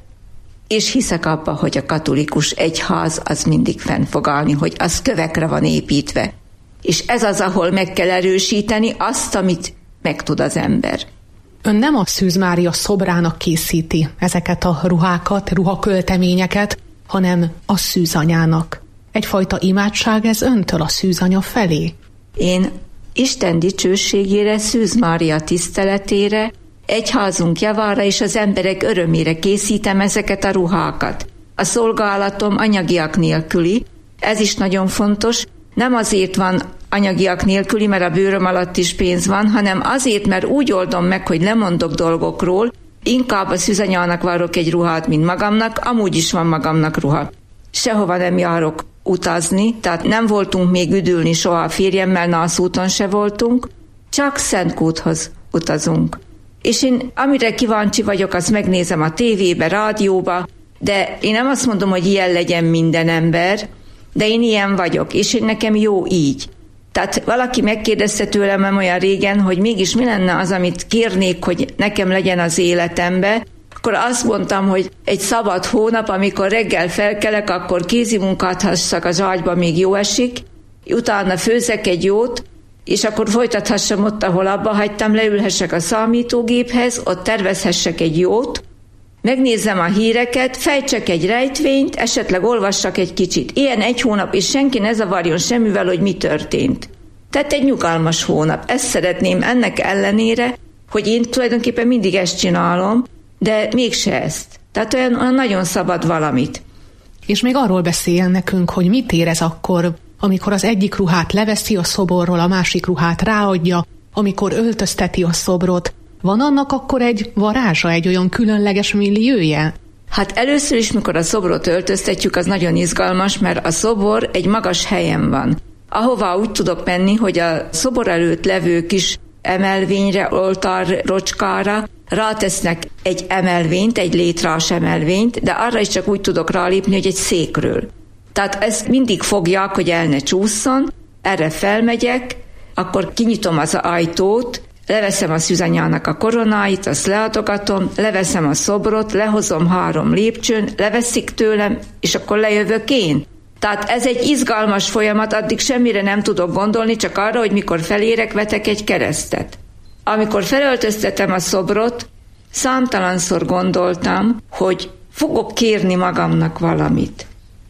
Speaker 5: és hiszek abba, hogy a katolikus egyház az mindig fenn fog állni, hogy az kövekre van építve. És ez az, ahol meg kell erősíteni azt, amit megtud az ember.
Speaker 4: Ön nem a Szűz Mária szobrának készíti ezeket a ruhákat, ruhakölteményeket, hanem a szűzanyának. Egyfajta imádság ez öntől a szűzanya felé?
Speaker 5: Én Isten dicsőségére, Szűz Mária tiszteletére, egyházunk javára és az emberek örömére készítem ezeket a ruhákat. A szolgálatom anyagiak nélküli, ez is nagyon fontos, nem azért van anyagiak nélküli, mert a bőröm alatt is pénz van, hanem azért, mert úgy oldom meg, hogy lemondok dolgokról, inkább a szűzanyának várok egy ruhát, mint magamnak, amúgy is van magamnak ruha. Sehova nem járok utazni, tehát nem voltunk még üdülni soha a férjemmel, nászúton se voltunk, csak Szentkúthoz utazunk. És én amire kíváncsi vagyok, azt megnézem a tévébe, rádióba, de én nem azt mondom, hogy ilyen legyen minden ember, de én ilyen vagyok, és én nekem jó így. Tehát valaki megkérdezte tőlem nem olyan régen, hogy mégis mi lenne az, amit kérnék, hogy nekem legyen az életembe, akkor azt mondtam, hogy egy szabad hónap, amikor reggel felkelek, akkor kézi munkát hassak az ágyba, még jó esik, utána főzek egy jót, és akkor folytathassam ott, ahol abba hagytam, leülhessek a számítógéphez, ott tervezhessek egy jót, megnézzem a híreket, fejtsek egy rejtvényt, esetleg olvassak egy kicsit. Ilyen egy hónap, és senki ne zavarjon semmivel, hogy mi történt. Tehát egy nyugalmas hónap. Ezt szeretném ennek ellenére, hogy én tulajdonképpen mindig ezt csinálom, de mégse ezt. Tehát olyan, olyan nagyon szabad valamit.
Speaker 4: És még arról beszél nekünk, hogy mit érez akkor, amikor az egyik ruhát leveszi a szoborról, a másik ruhát ráadja, amikor öltözteti a szobrot. Van annak akkor egy varázsa, egy olyan különleges milliója?
Speaker 5: Hát először is, mikor a szobrot öltöztetjük, az nagyon izgalmas, mert a szobor egy magas helyen van. Ahová úgy tudok menni, hogy a szobor előtt levő kis emelvényre, oltár rocskára rátesznek egy emelvényt, egy létrás emelvényt, de arra is csak úgy tudok rálépni, hogy egy székről. Tehát ezt mindig fogják, hogy el ne csúszson, erre felmegyek, akkor kinyitom az ajtót, leveszem a szűzanyának a koronáit, azt leadogatom, leveszem a szobrot, lehozom három lépcsőn, leveszik tőlem, és akkor lejövök én. Tehát ez egy izgalmas folyamat, addig semmire nem tudok gondolni, csak arra, hogy mikor felérek, vetek egy keresztet. Amikor felöltöztetem a szobrot, számtalanszor gondoltam, hogy fogok kérni magamnak valamit.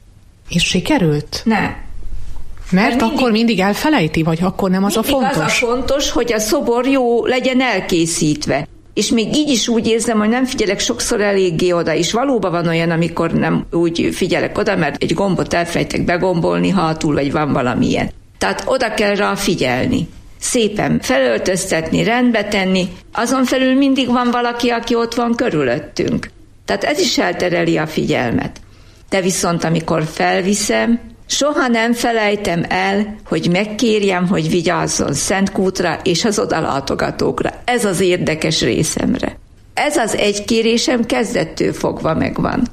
Speaker 4: És sikerült?
Speaker 5: Ne.
Speaker 4: Mert
Speaker 5: mindig,
Speaker 4: akkor mindig elfelejti, vagy akkor nem az a fontos?
Speaker 5: Az a fontos, hogy a szobor jó legyen elkészítve. és még így is úgy érzem, hogy nem figyelek sokszor eléggé oda, és valóban van olyan, amikor nem úgy figyelek oda, mert egy gombot elfelejtek begombolni hátul, vagy van valamilyen. Tehát oda kell rá figyelni. Szépen felöltöztetni, rendbe tenni, azon felül mindig van valaki, aki ott van körülöttünk. Tehát ez is eltereli a figyelmet. De viszont amikor felviszem, soha nem felejtem el, hogy megkérjem, hogy vigyázzon Szentkútra és az odalátogatókra. Ez az érdekes részemre. Ez az egy kérésem kezdettől fogva megvan.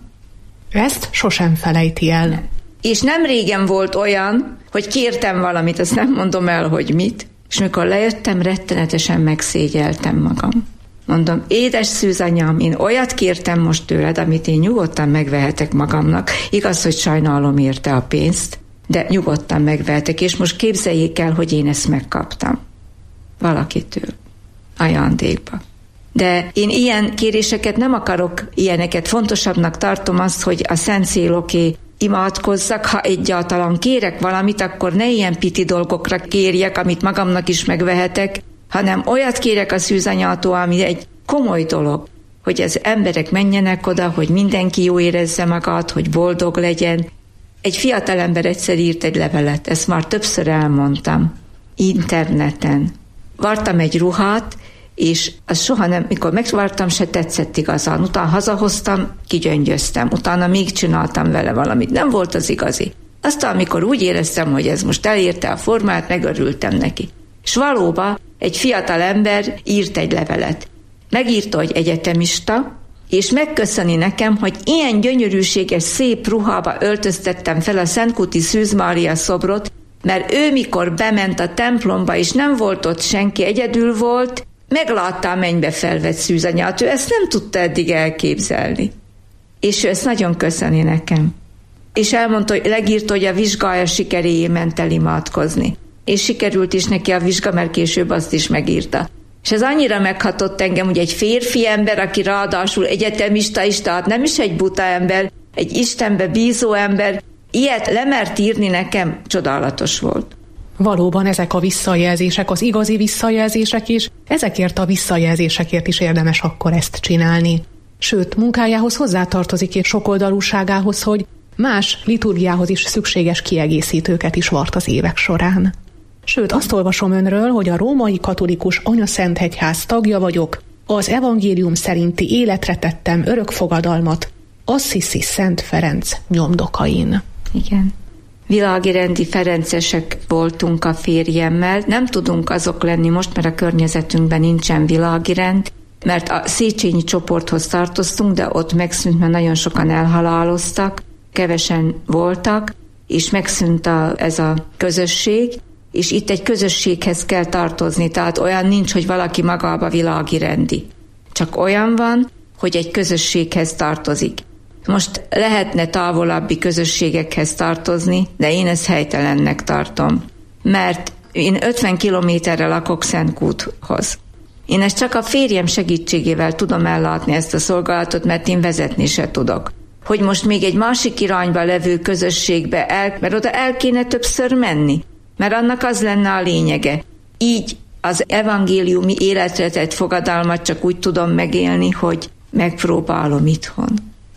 Speaker 4: Ezt sosem felejti el.
Speaker 5: Nem. És nem régen volt olyan, hogy kértem valamit, azt nem mondom el, hogy mit, és mikor lejöttem, rettenetesen megszégyeltem magam. Mondom, édes szűzanyám, én olyat kértem most tőled, amit én nyugodtan megvehetek magamnak. Igaz, hogy sajnálom érte a pénzt, de nyugodtan megvehetek, és most képzeljék el, hogy én ezt megkaptam. Valakitől. Ajándékba. De én ilyen kéréseket nem akarok, ilyeneket. Fontosabbnak tartom azt, hogy a szent céloké imádkozzak, ha egyáltalán kérek valamit, akkor ne ilyen piti dolgokra kérjek, amit magamnak is megvehetek, hanem olyat kérek a szűzanyától, ami egy komoly dolog, hogy az emberek menjenek oda, hogy mindenki jó érezze magát, hogy boldog legyen. Egy fiatal ember egyszer írt egy levelet, ezt már többször elmondtam, interneten. Vartam egy ruhát, és az soha nem, mikor megvartam, se tetszett igazán. Utána hazahoztam, kigyöngyöztem, utána még csináltam vele valamit. Nem volt az igazi. Aztán, amikor úgy éreztem, hogy ez most elérte a formát, megörültem neki. És valóban egy fiatal ember írt egy levelet. Megírta, hogy egyetemista, és megköszöni nekem, hogy ilyen gyönyörűséges, szép ruhába öltöztettem fel a Szentkúti Szűz Mária szobrot, mert ő mikor bement a templomba, és nem volt ott senki, egyedül volt, meglátta a mennybe felvett szűzanyát, ő ezt nem tudta eddig elképzelni. És ő ezt nagyon köszöni nekem. És elmondta, hogy legírta, hogy a vizsgája sikeréjé ment el imádkozni. És sikerült is neki a vizsga, mert később azt is megírta. És ez annyira meghatott engem, hogy egy férfi ember, aki ráadásul egyetemista is, tehát nem is egy buta ember, egy Istenbe bízó ember, ilyet lemert írni nekem, csodálatos volt.
Speaker 4: Valóban ezek a visszajelzések, az igazi visszajelzések, és ezekért a visszajelzésekért is érdemes akkor ezt csinálni. Sőt, munkájához hozzátartozik és sokoldalúságához, hogy más liturgiához is szükséges kiegészítőket is vart az évek során. Sőt, azt olvasom önről, hogy a római katolikus anyaszentegyház tagja vagyok, az evangélium szerinti életre tettem örök fogadalmat Assisi Szent Ferenc nyomdokain.
Speaker 5: Igen. Világi rendi ferencesek voltunk a férjemmel, nem tudunk azok lenni most, mert a környezetünkben nincsen világi rend, mert a Széchenyi csoporthoz tartoztunk, de ott megszűnt, mert nagyon sokan elhaláloztak, kevesen voltak, és megszűnt a, ez a közösség, és itt egy közösséghez kell tartozni, tehát olyan nincs, hogy valaki magába világi rendi. Csak olyan van, hogy egy közösséghez tartozik. Most lehetne távolabbi közösségekhez tartozni, de én ezt helytelennek tartom, mert én ötven kilométerre lakok Szentkúthoz. Én ezt csak a férjem segítségével tudom ellátni ezt a szolgálatot, mert én vezetni se tudok. Hogy most még egy másik irányba levő közösségbe, el, mert oda el kéne többször menni, mert annak az lenne a lényege. Így az evangéliumi életre tett fogadalmat csak úgy tudom megélni, hogy megpróbálom itthon.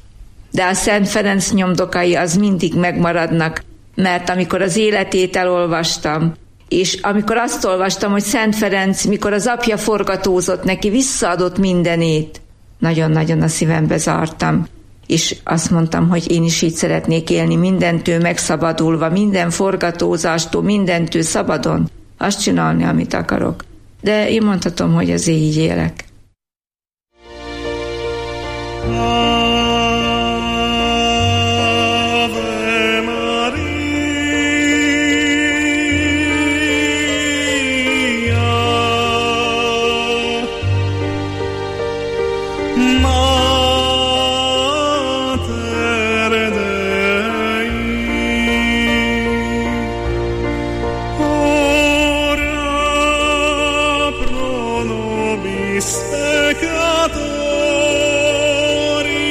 Speaker 5: De a Szent Ferenc nyomdokai az mindig megmaradnak, mert amikor az életét elolvastam, és amikor azt olvastam, hogy Szent Ferenc, mikor az apja forgatózott neki, visszaadott mindenét, nagyon-nagyon a szívembe zártam. És azt mondtam, hogy én is így szeretnék élni, mindentől megszabadulva, minden forgatózástól, mindentől szabadon, azt csinálni, amit akarok. De én mondhatom, hogy azért így élek.
Speaker 6: Peccatori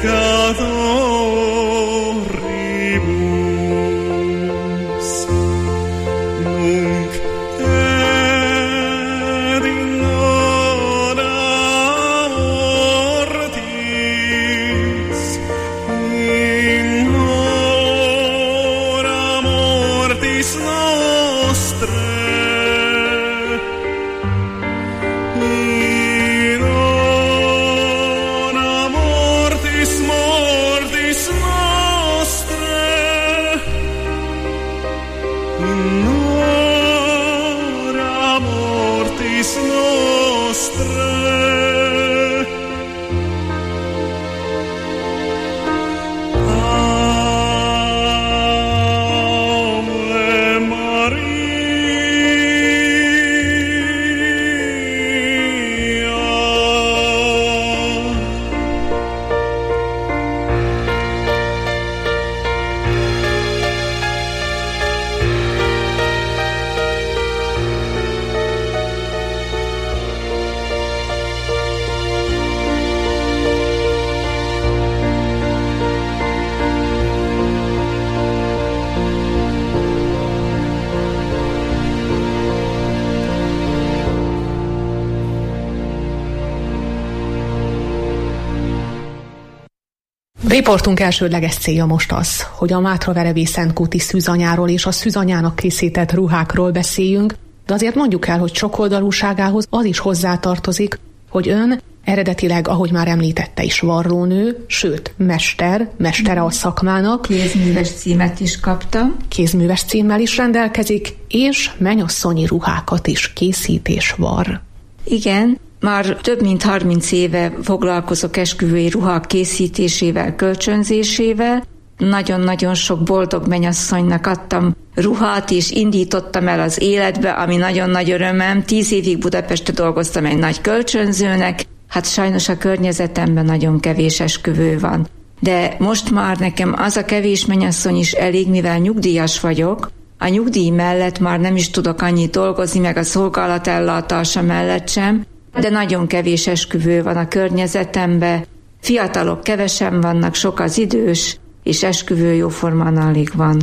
Speaker 4: Riportunk elsődleges célja most az, hogy a Mátraverevi Szentkúti szűzanyáról és a szűzanyának készített ruhákról beszéljünk, de azért mondjuk el, hogy sokoldalúságához az is hozzátartozik, hogy ön eredetileg, ahogy már említette is, varrónő, sőt, mester, mestere a szakmának.
Speaker 5: Kézműves címet is kaptam.
Speaker 4: Kézműves címmel is rendelkezik, és mennyasszonyi ruhákat is készít és var.
Speaker 5: Igen, már több mint harminc éve foglalkozok esküvői ruhák készítésével, kölcsönzésével. Nagyon-nagyon sok boldog mennyasszonynak adtam ruhát, és indítottam el az életbe, ami nagyon nagy örömem. Tíz évig Budapesten dolgoztam egy nagy kölcsönzőnek, hát sajnos a környezetemben nagyon kevés esküvő van. De most már nekem az a kevés mennyasszony is elég, mivel nyugdíjas vagyok. A nyugdíj mellett már nem is tudok annyit dolgozni, meg a szolgálatellátása mellett sem, de nagyon kevés esküvő van a környezetemben. Fiatalok kevesen vannak, sok az idős, és esküvő jóformán alig van.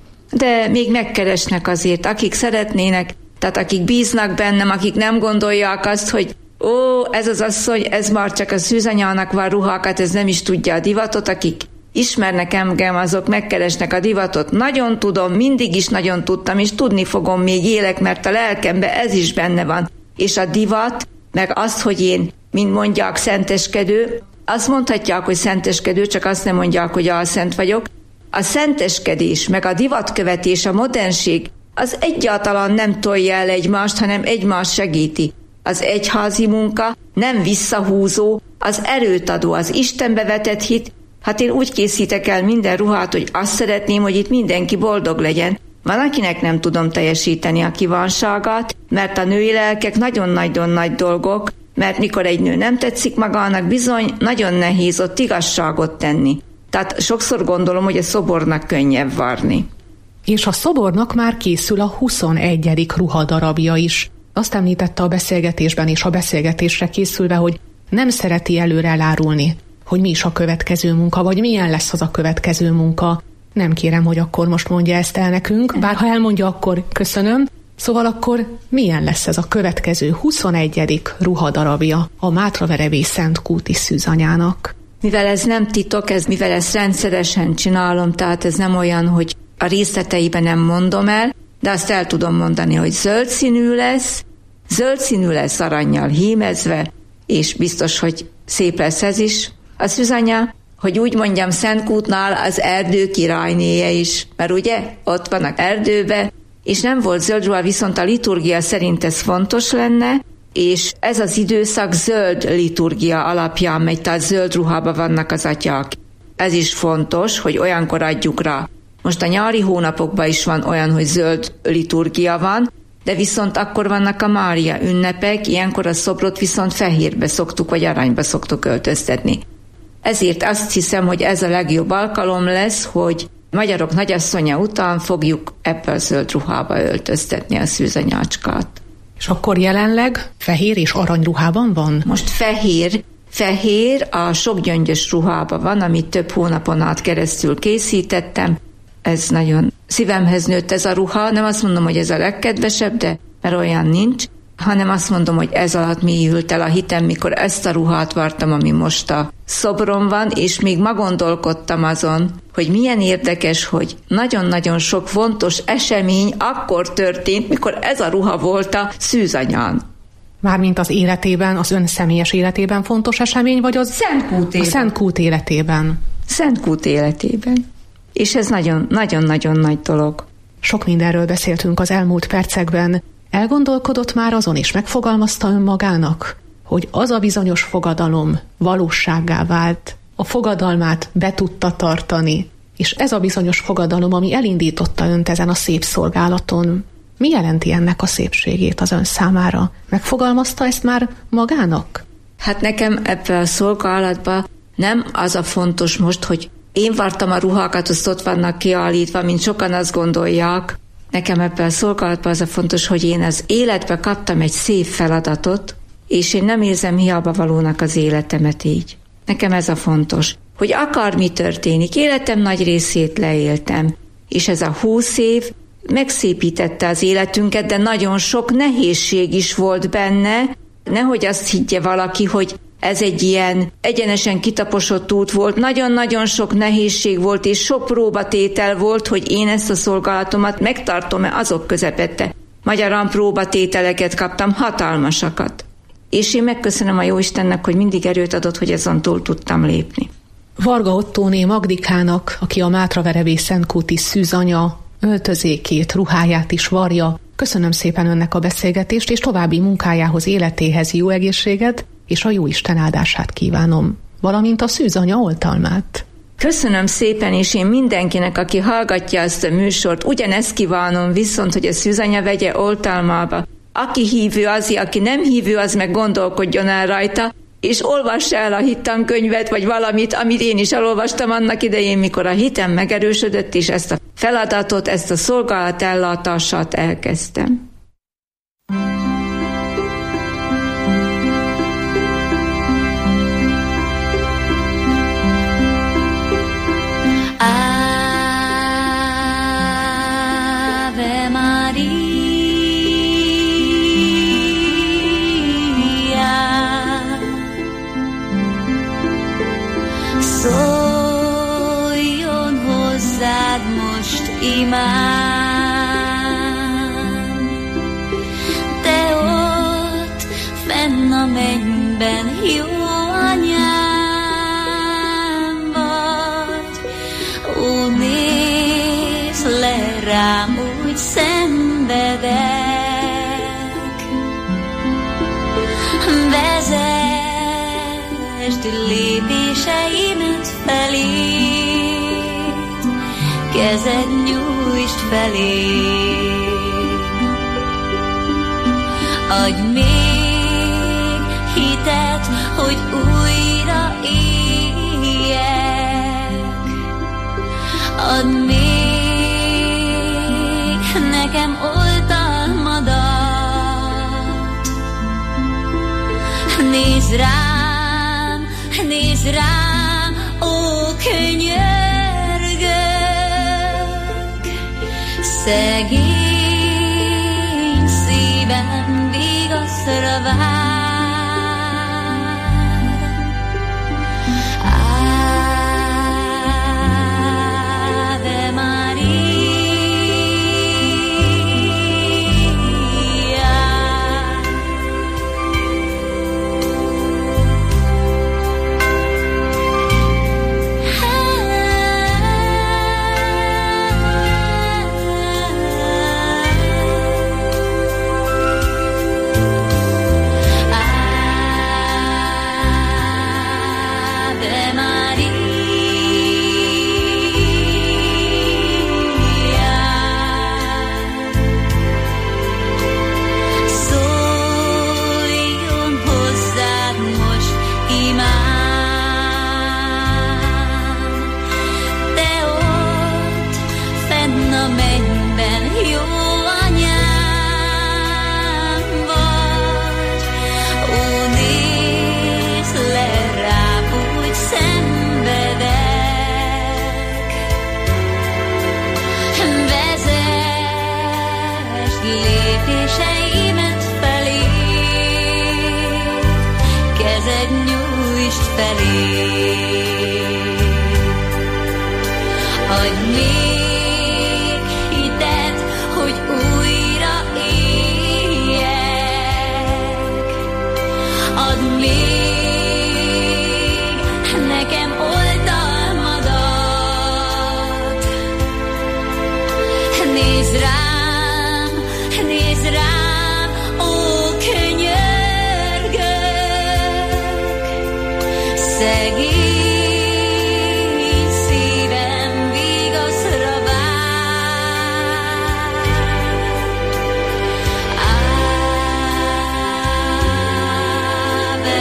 Speaker 5: De még megkeresnek azért, akik szeretnének, tehát akik bíznak bennem, akik nem gondolják azt, hogy ó, ez az asszony, ez már csak a szűzanyának van ruhákat, ez nem is tudja a divatot, akik ismernek engem, azok megkeresnek a divatot. Nagyon tudom, mindig is nagyon tudtam, és tudni fogom, még élek, mert a lelkemben ez is benne van. És a divat, meg az, hogy én, mint mondják, szenteskedő, azt mondhatják, hogy szenteskedő, csak azt nem mondják, hogy álszent vagyok. A szenteskedés, meg a divatkövetés, a modernség, az egyáltalán nem tolja el egymást, hanem egymást segíti. Az egyházi munka nem visszahúzó, az erőt adó, az Istenbe vetett hit. Hát én úgy készítek el minden ruhát, hogy azt szeretném, hogy itt mindenki boldog legyen. Van, akinek nem tudom teljesíteni a kívánságát, mert a női lelkek nagyon-nagyon nagy dolgok, mert mikor egy nő nem tetszik magának, bizony nagyon nehéz ott igazságot tenni. Tehát sokszor gondolom, hogy a szobornak könnyebb varni.
Speaker 4: És a szobornak már készül a huszonegyedik ruhadarabja is. Azt említette a beszélgetésben, és a beszélgetésre készülve, hogy nem szereti előre elárulni, hogy mi is a következő munka, vagy milyen lesz az a következő munka. Nem kérem, hogy akkor most mondja ezt el nekünk, bár ha elmondja, akkor köszönöm. Szóval akkor milyen lesz ez a következő huszonegyedik ruhadarabja a Mátraverevi Szentkúti szűzanyának?
Speaker 5: Mivel ez nem titok, ez, mivel ezt rendszeresen csinálom, tehát ez nem olyan, hogy a részleteiben nem mondom el, de azt el tudom mondani, hogy zöld színű lesz, zöld színű lesz arannyal hímezve, és biztos, hogy szép lesz ez is. A szűzanya, hogy úgy mondjam, Szentkútnál az erdő királynéje is, mert ugye ott vannak erdőbe, és nem volt zöld ruha, viszont a liturgia szerint ez fontos lenne, és ez az időszak zöld liturgia alapján megy, tehát zöld ruhában vannak az atyák. Ez is fontos, hogy olyankor adjuk rá. Most a nyári hónapokban is van olyan, hogy zöld liturgia van, de viszont akkor vannak a Mária ünnepek, ilyenkor a szobrot viszont fehérbe szoktuk, vagy aranyba szoktuk öltöztetni. Ezért azt hiszem, hogy ez a legjobb alkalom lesz, hogy magyarok nagyasszonya után fogjuk ebbe a zöld ruhába öltöztetni a szűzanyácskát.
Speaker 4: És akkor jelenleg fehér és arany ruhában van?
Speaker 5: Most fehér, fehér, a sok gyöngyös ruhában van, amit több hónapon át keresztül készítettem. Ez nagyon szívemhez nőtt ez a ruha, nem azt mondom, hogy ez a legkedvesebb, de mert olyan nincs, hanem azt mondom, hogy ez alatt mélyült el a hitem, mikor ezt a ruhát vartam, ami most a szobron van, és még ma gondolkodtam azon, hogy milyen érdekes, hogy nagyon-nagyon sok fontos esemény akkor történt, mikor ez a ruha volt a szűzanyán.
Speaker 4: Mármint az életében, az ön személyes életében fontos esemény, vagy az
Speaker 5: Szentkút
Speaker 4: a Szentkút életében?
Speaker 5: Szentkút életében. És ez nagyon-nagyon-nagyon nagy dolog.
Speaker 4: Sok mindenről beszéltünk az elmúlt percekben. Elgondolkodott már azon, és megfogalmazta önmagának, hogy az a bizonyos fogadalom valósággá vált, a fogadalmát be tudta tartani, és ez a bizonyos fogadalom, ami elindította önt ezen a szép szolgálaton, mi jelenti ennek a szépségét az ön számára? Megfogalmazta ezt már magának?
Speaker 5: Hát nekem ebben a szolgálatban nem az a fontos most, hogy én vartam a ruhákat, azt ott vannak kiállítva, mint sokan azt gondolják. Nekem ebben a szolgálatban az a fontos, hogy én az életbe kaptam egy szép feladatot, és én nem érzem hiába valónak az életemet így. Nekem ez a fontos, hogy akármi történik, életem nagy részét leéltem, és ez a húsz év megszépítette az életünket, de nagyon sok nehézség is volt benne. Nehogy azt higgye valaki, hogy ez egy ilyen egyenesen kitaposott út volt, nagyon-nagyon sok nehézség volt, és sok próbatétel volt, hogy én ezt a szolgálatomat megtartom-e azok közepette. Magyarán próbatételeket kaptam, hatalmasakat. És én megköszönöm a Jóistennek, hogy mindig erőt adott, hogy ezen túl tudtam lépni.
Speaker 4: Varga Ottóné Magdikának, aki a Mátraverebély Szentkúti szűzanya, öltözékét, ruháját is varja. Köszönöm szépen önnek a beszélgetést, és további munkájához, életéhez jó egészséget, és a Jóisten áldását kívánom, valamint a szűzanya oltalmát.
Speaker 5: Köszönöm szépen, és én mindenkinek, aki hallgatja ezt a műsort, ugyanezt kívánom viszont, hogy a szűzanya vegye oltalmába. Aki hívő, az, aki nem hívő, az meg gondolkodjon el rajta, és olvassa el a hittankönyvet, vagy valamit, amit én is elolvastam annak idején, mikor a hitem megerősödött, és ezt a feladatot, ezt a szolgálat ellátását elkezdtem.
Speaker 7: Ave Maria, szóljon hozzád most imám, te ott fenn a mennyben jó anyám vagy, ó, nézz le rám, úgy szenvedek, vezesd lépéseimet felé, kezed nyújtsd felé, adj még hitet, hogy újra éljek, add még nekem oltalmadat, nézz rám, nézz rám, ó, könyörgök, szegény szívem vigaszra vár. Ave Maria, füst felé. Adj még hitet, hogy újra éljek. Add még nekem oltalmadat. Nézd rám, nézd rám, ó, könyörgök. Szegény szívem vigaszra vár. Ave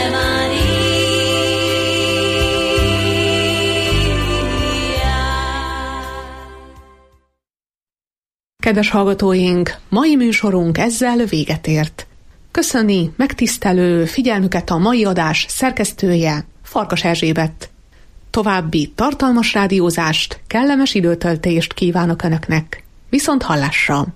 Speaker 7: Maria.
Speaker 4: Kedves hallgatóink, mai műsorunk ezzel véget ért. Köszöni megtisztelő figyelmüket a mai adás szerkesztője, Farkas Erzsébet. További tartalmas rádiózást, kellemes időtöltést kívánok Önöknek. Viszont hallásra!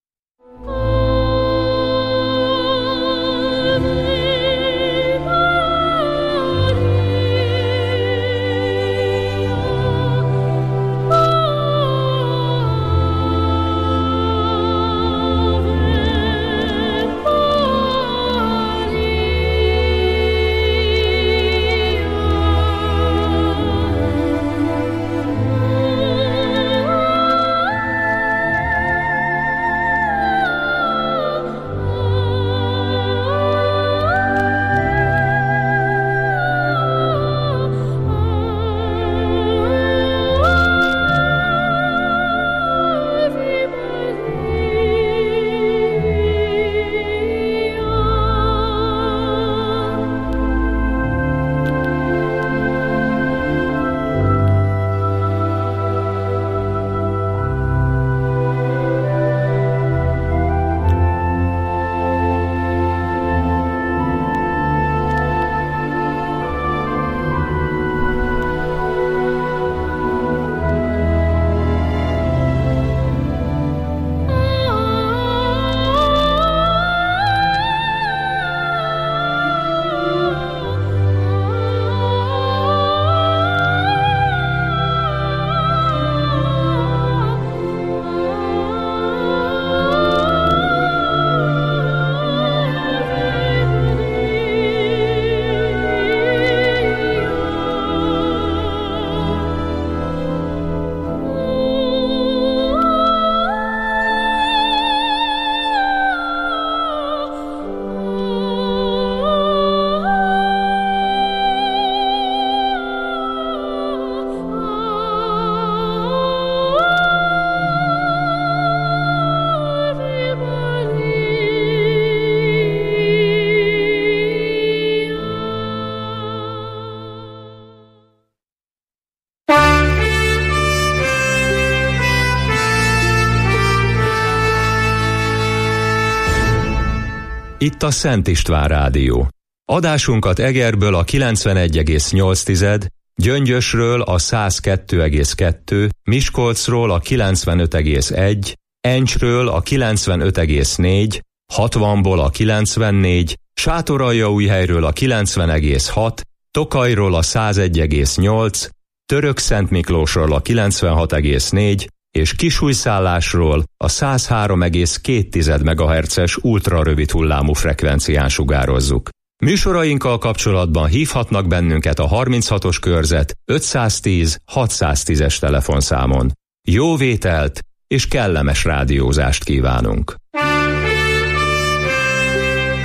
Speaker 1: Itt a Szent István Rádió. Adásunkat Egerből a kilencvenegy egész nyolc, Gyöngyösről a száz kettő egész kettő, Miskolcról a kilencvenöt egész egy, Encsről a kilencvenöt egész négy, hatvanból a kilencvennégy, Sátoraljaújhelyről a kilencven egész hat, Tokajról a száz egy egész nyolc, Törökszentmiklósról a kilencvenhat egész négy, és Kisújszállásról a száz három egész két megahertzes ultrarövid hullámú frekvencián sugározzuk. Műsorainkkal kapcsolatban hívhatnak bennünket a harminchatos körzet ötszáztíz hatszáztízes telefonszámon. Jó vételt és kellemes rádiózást kívánunk!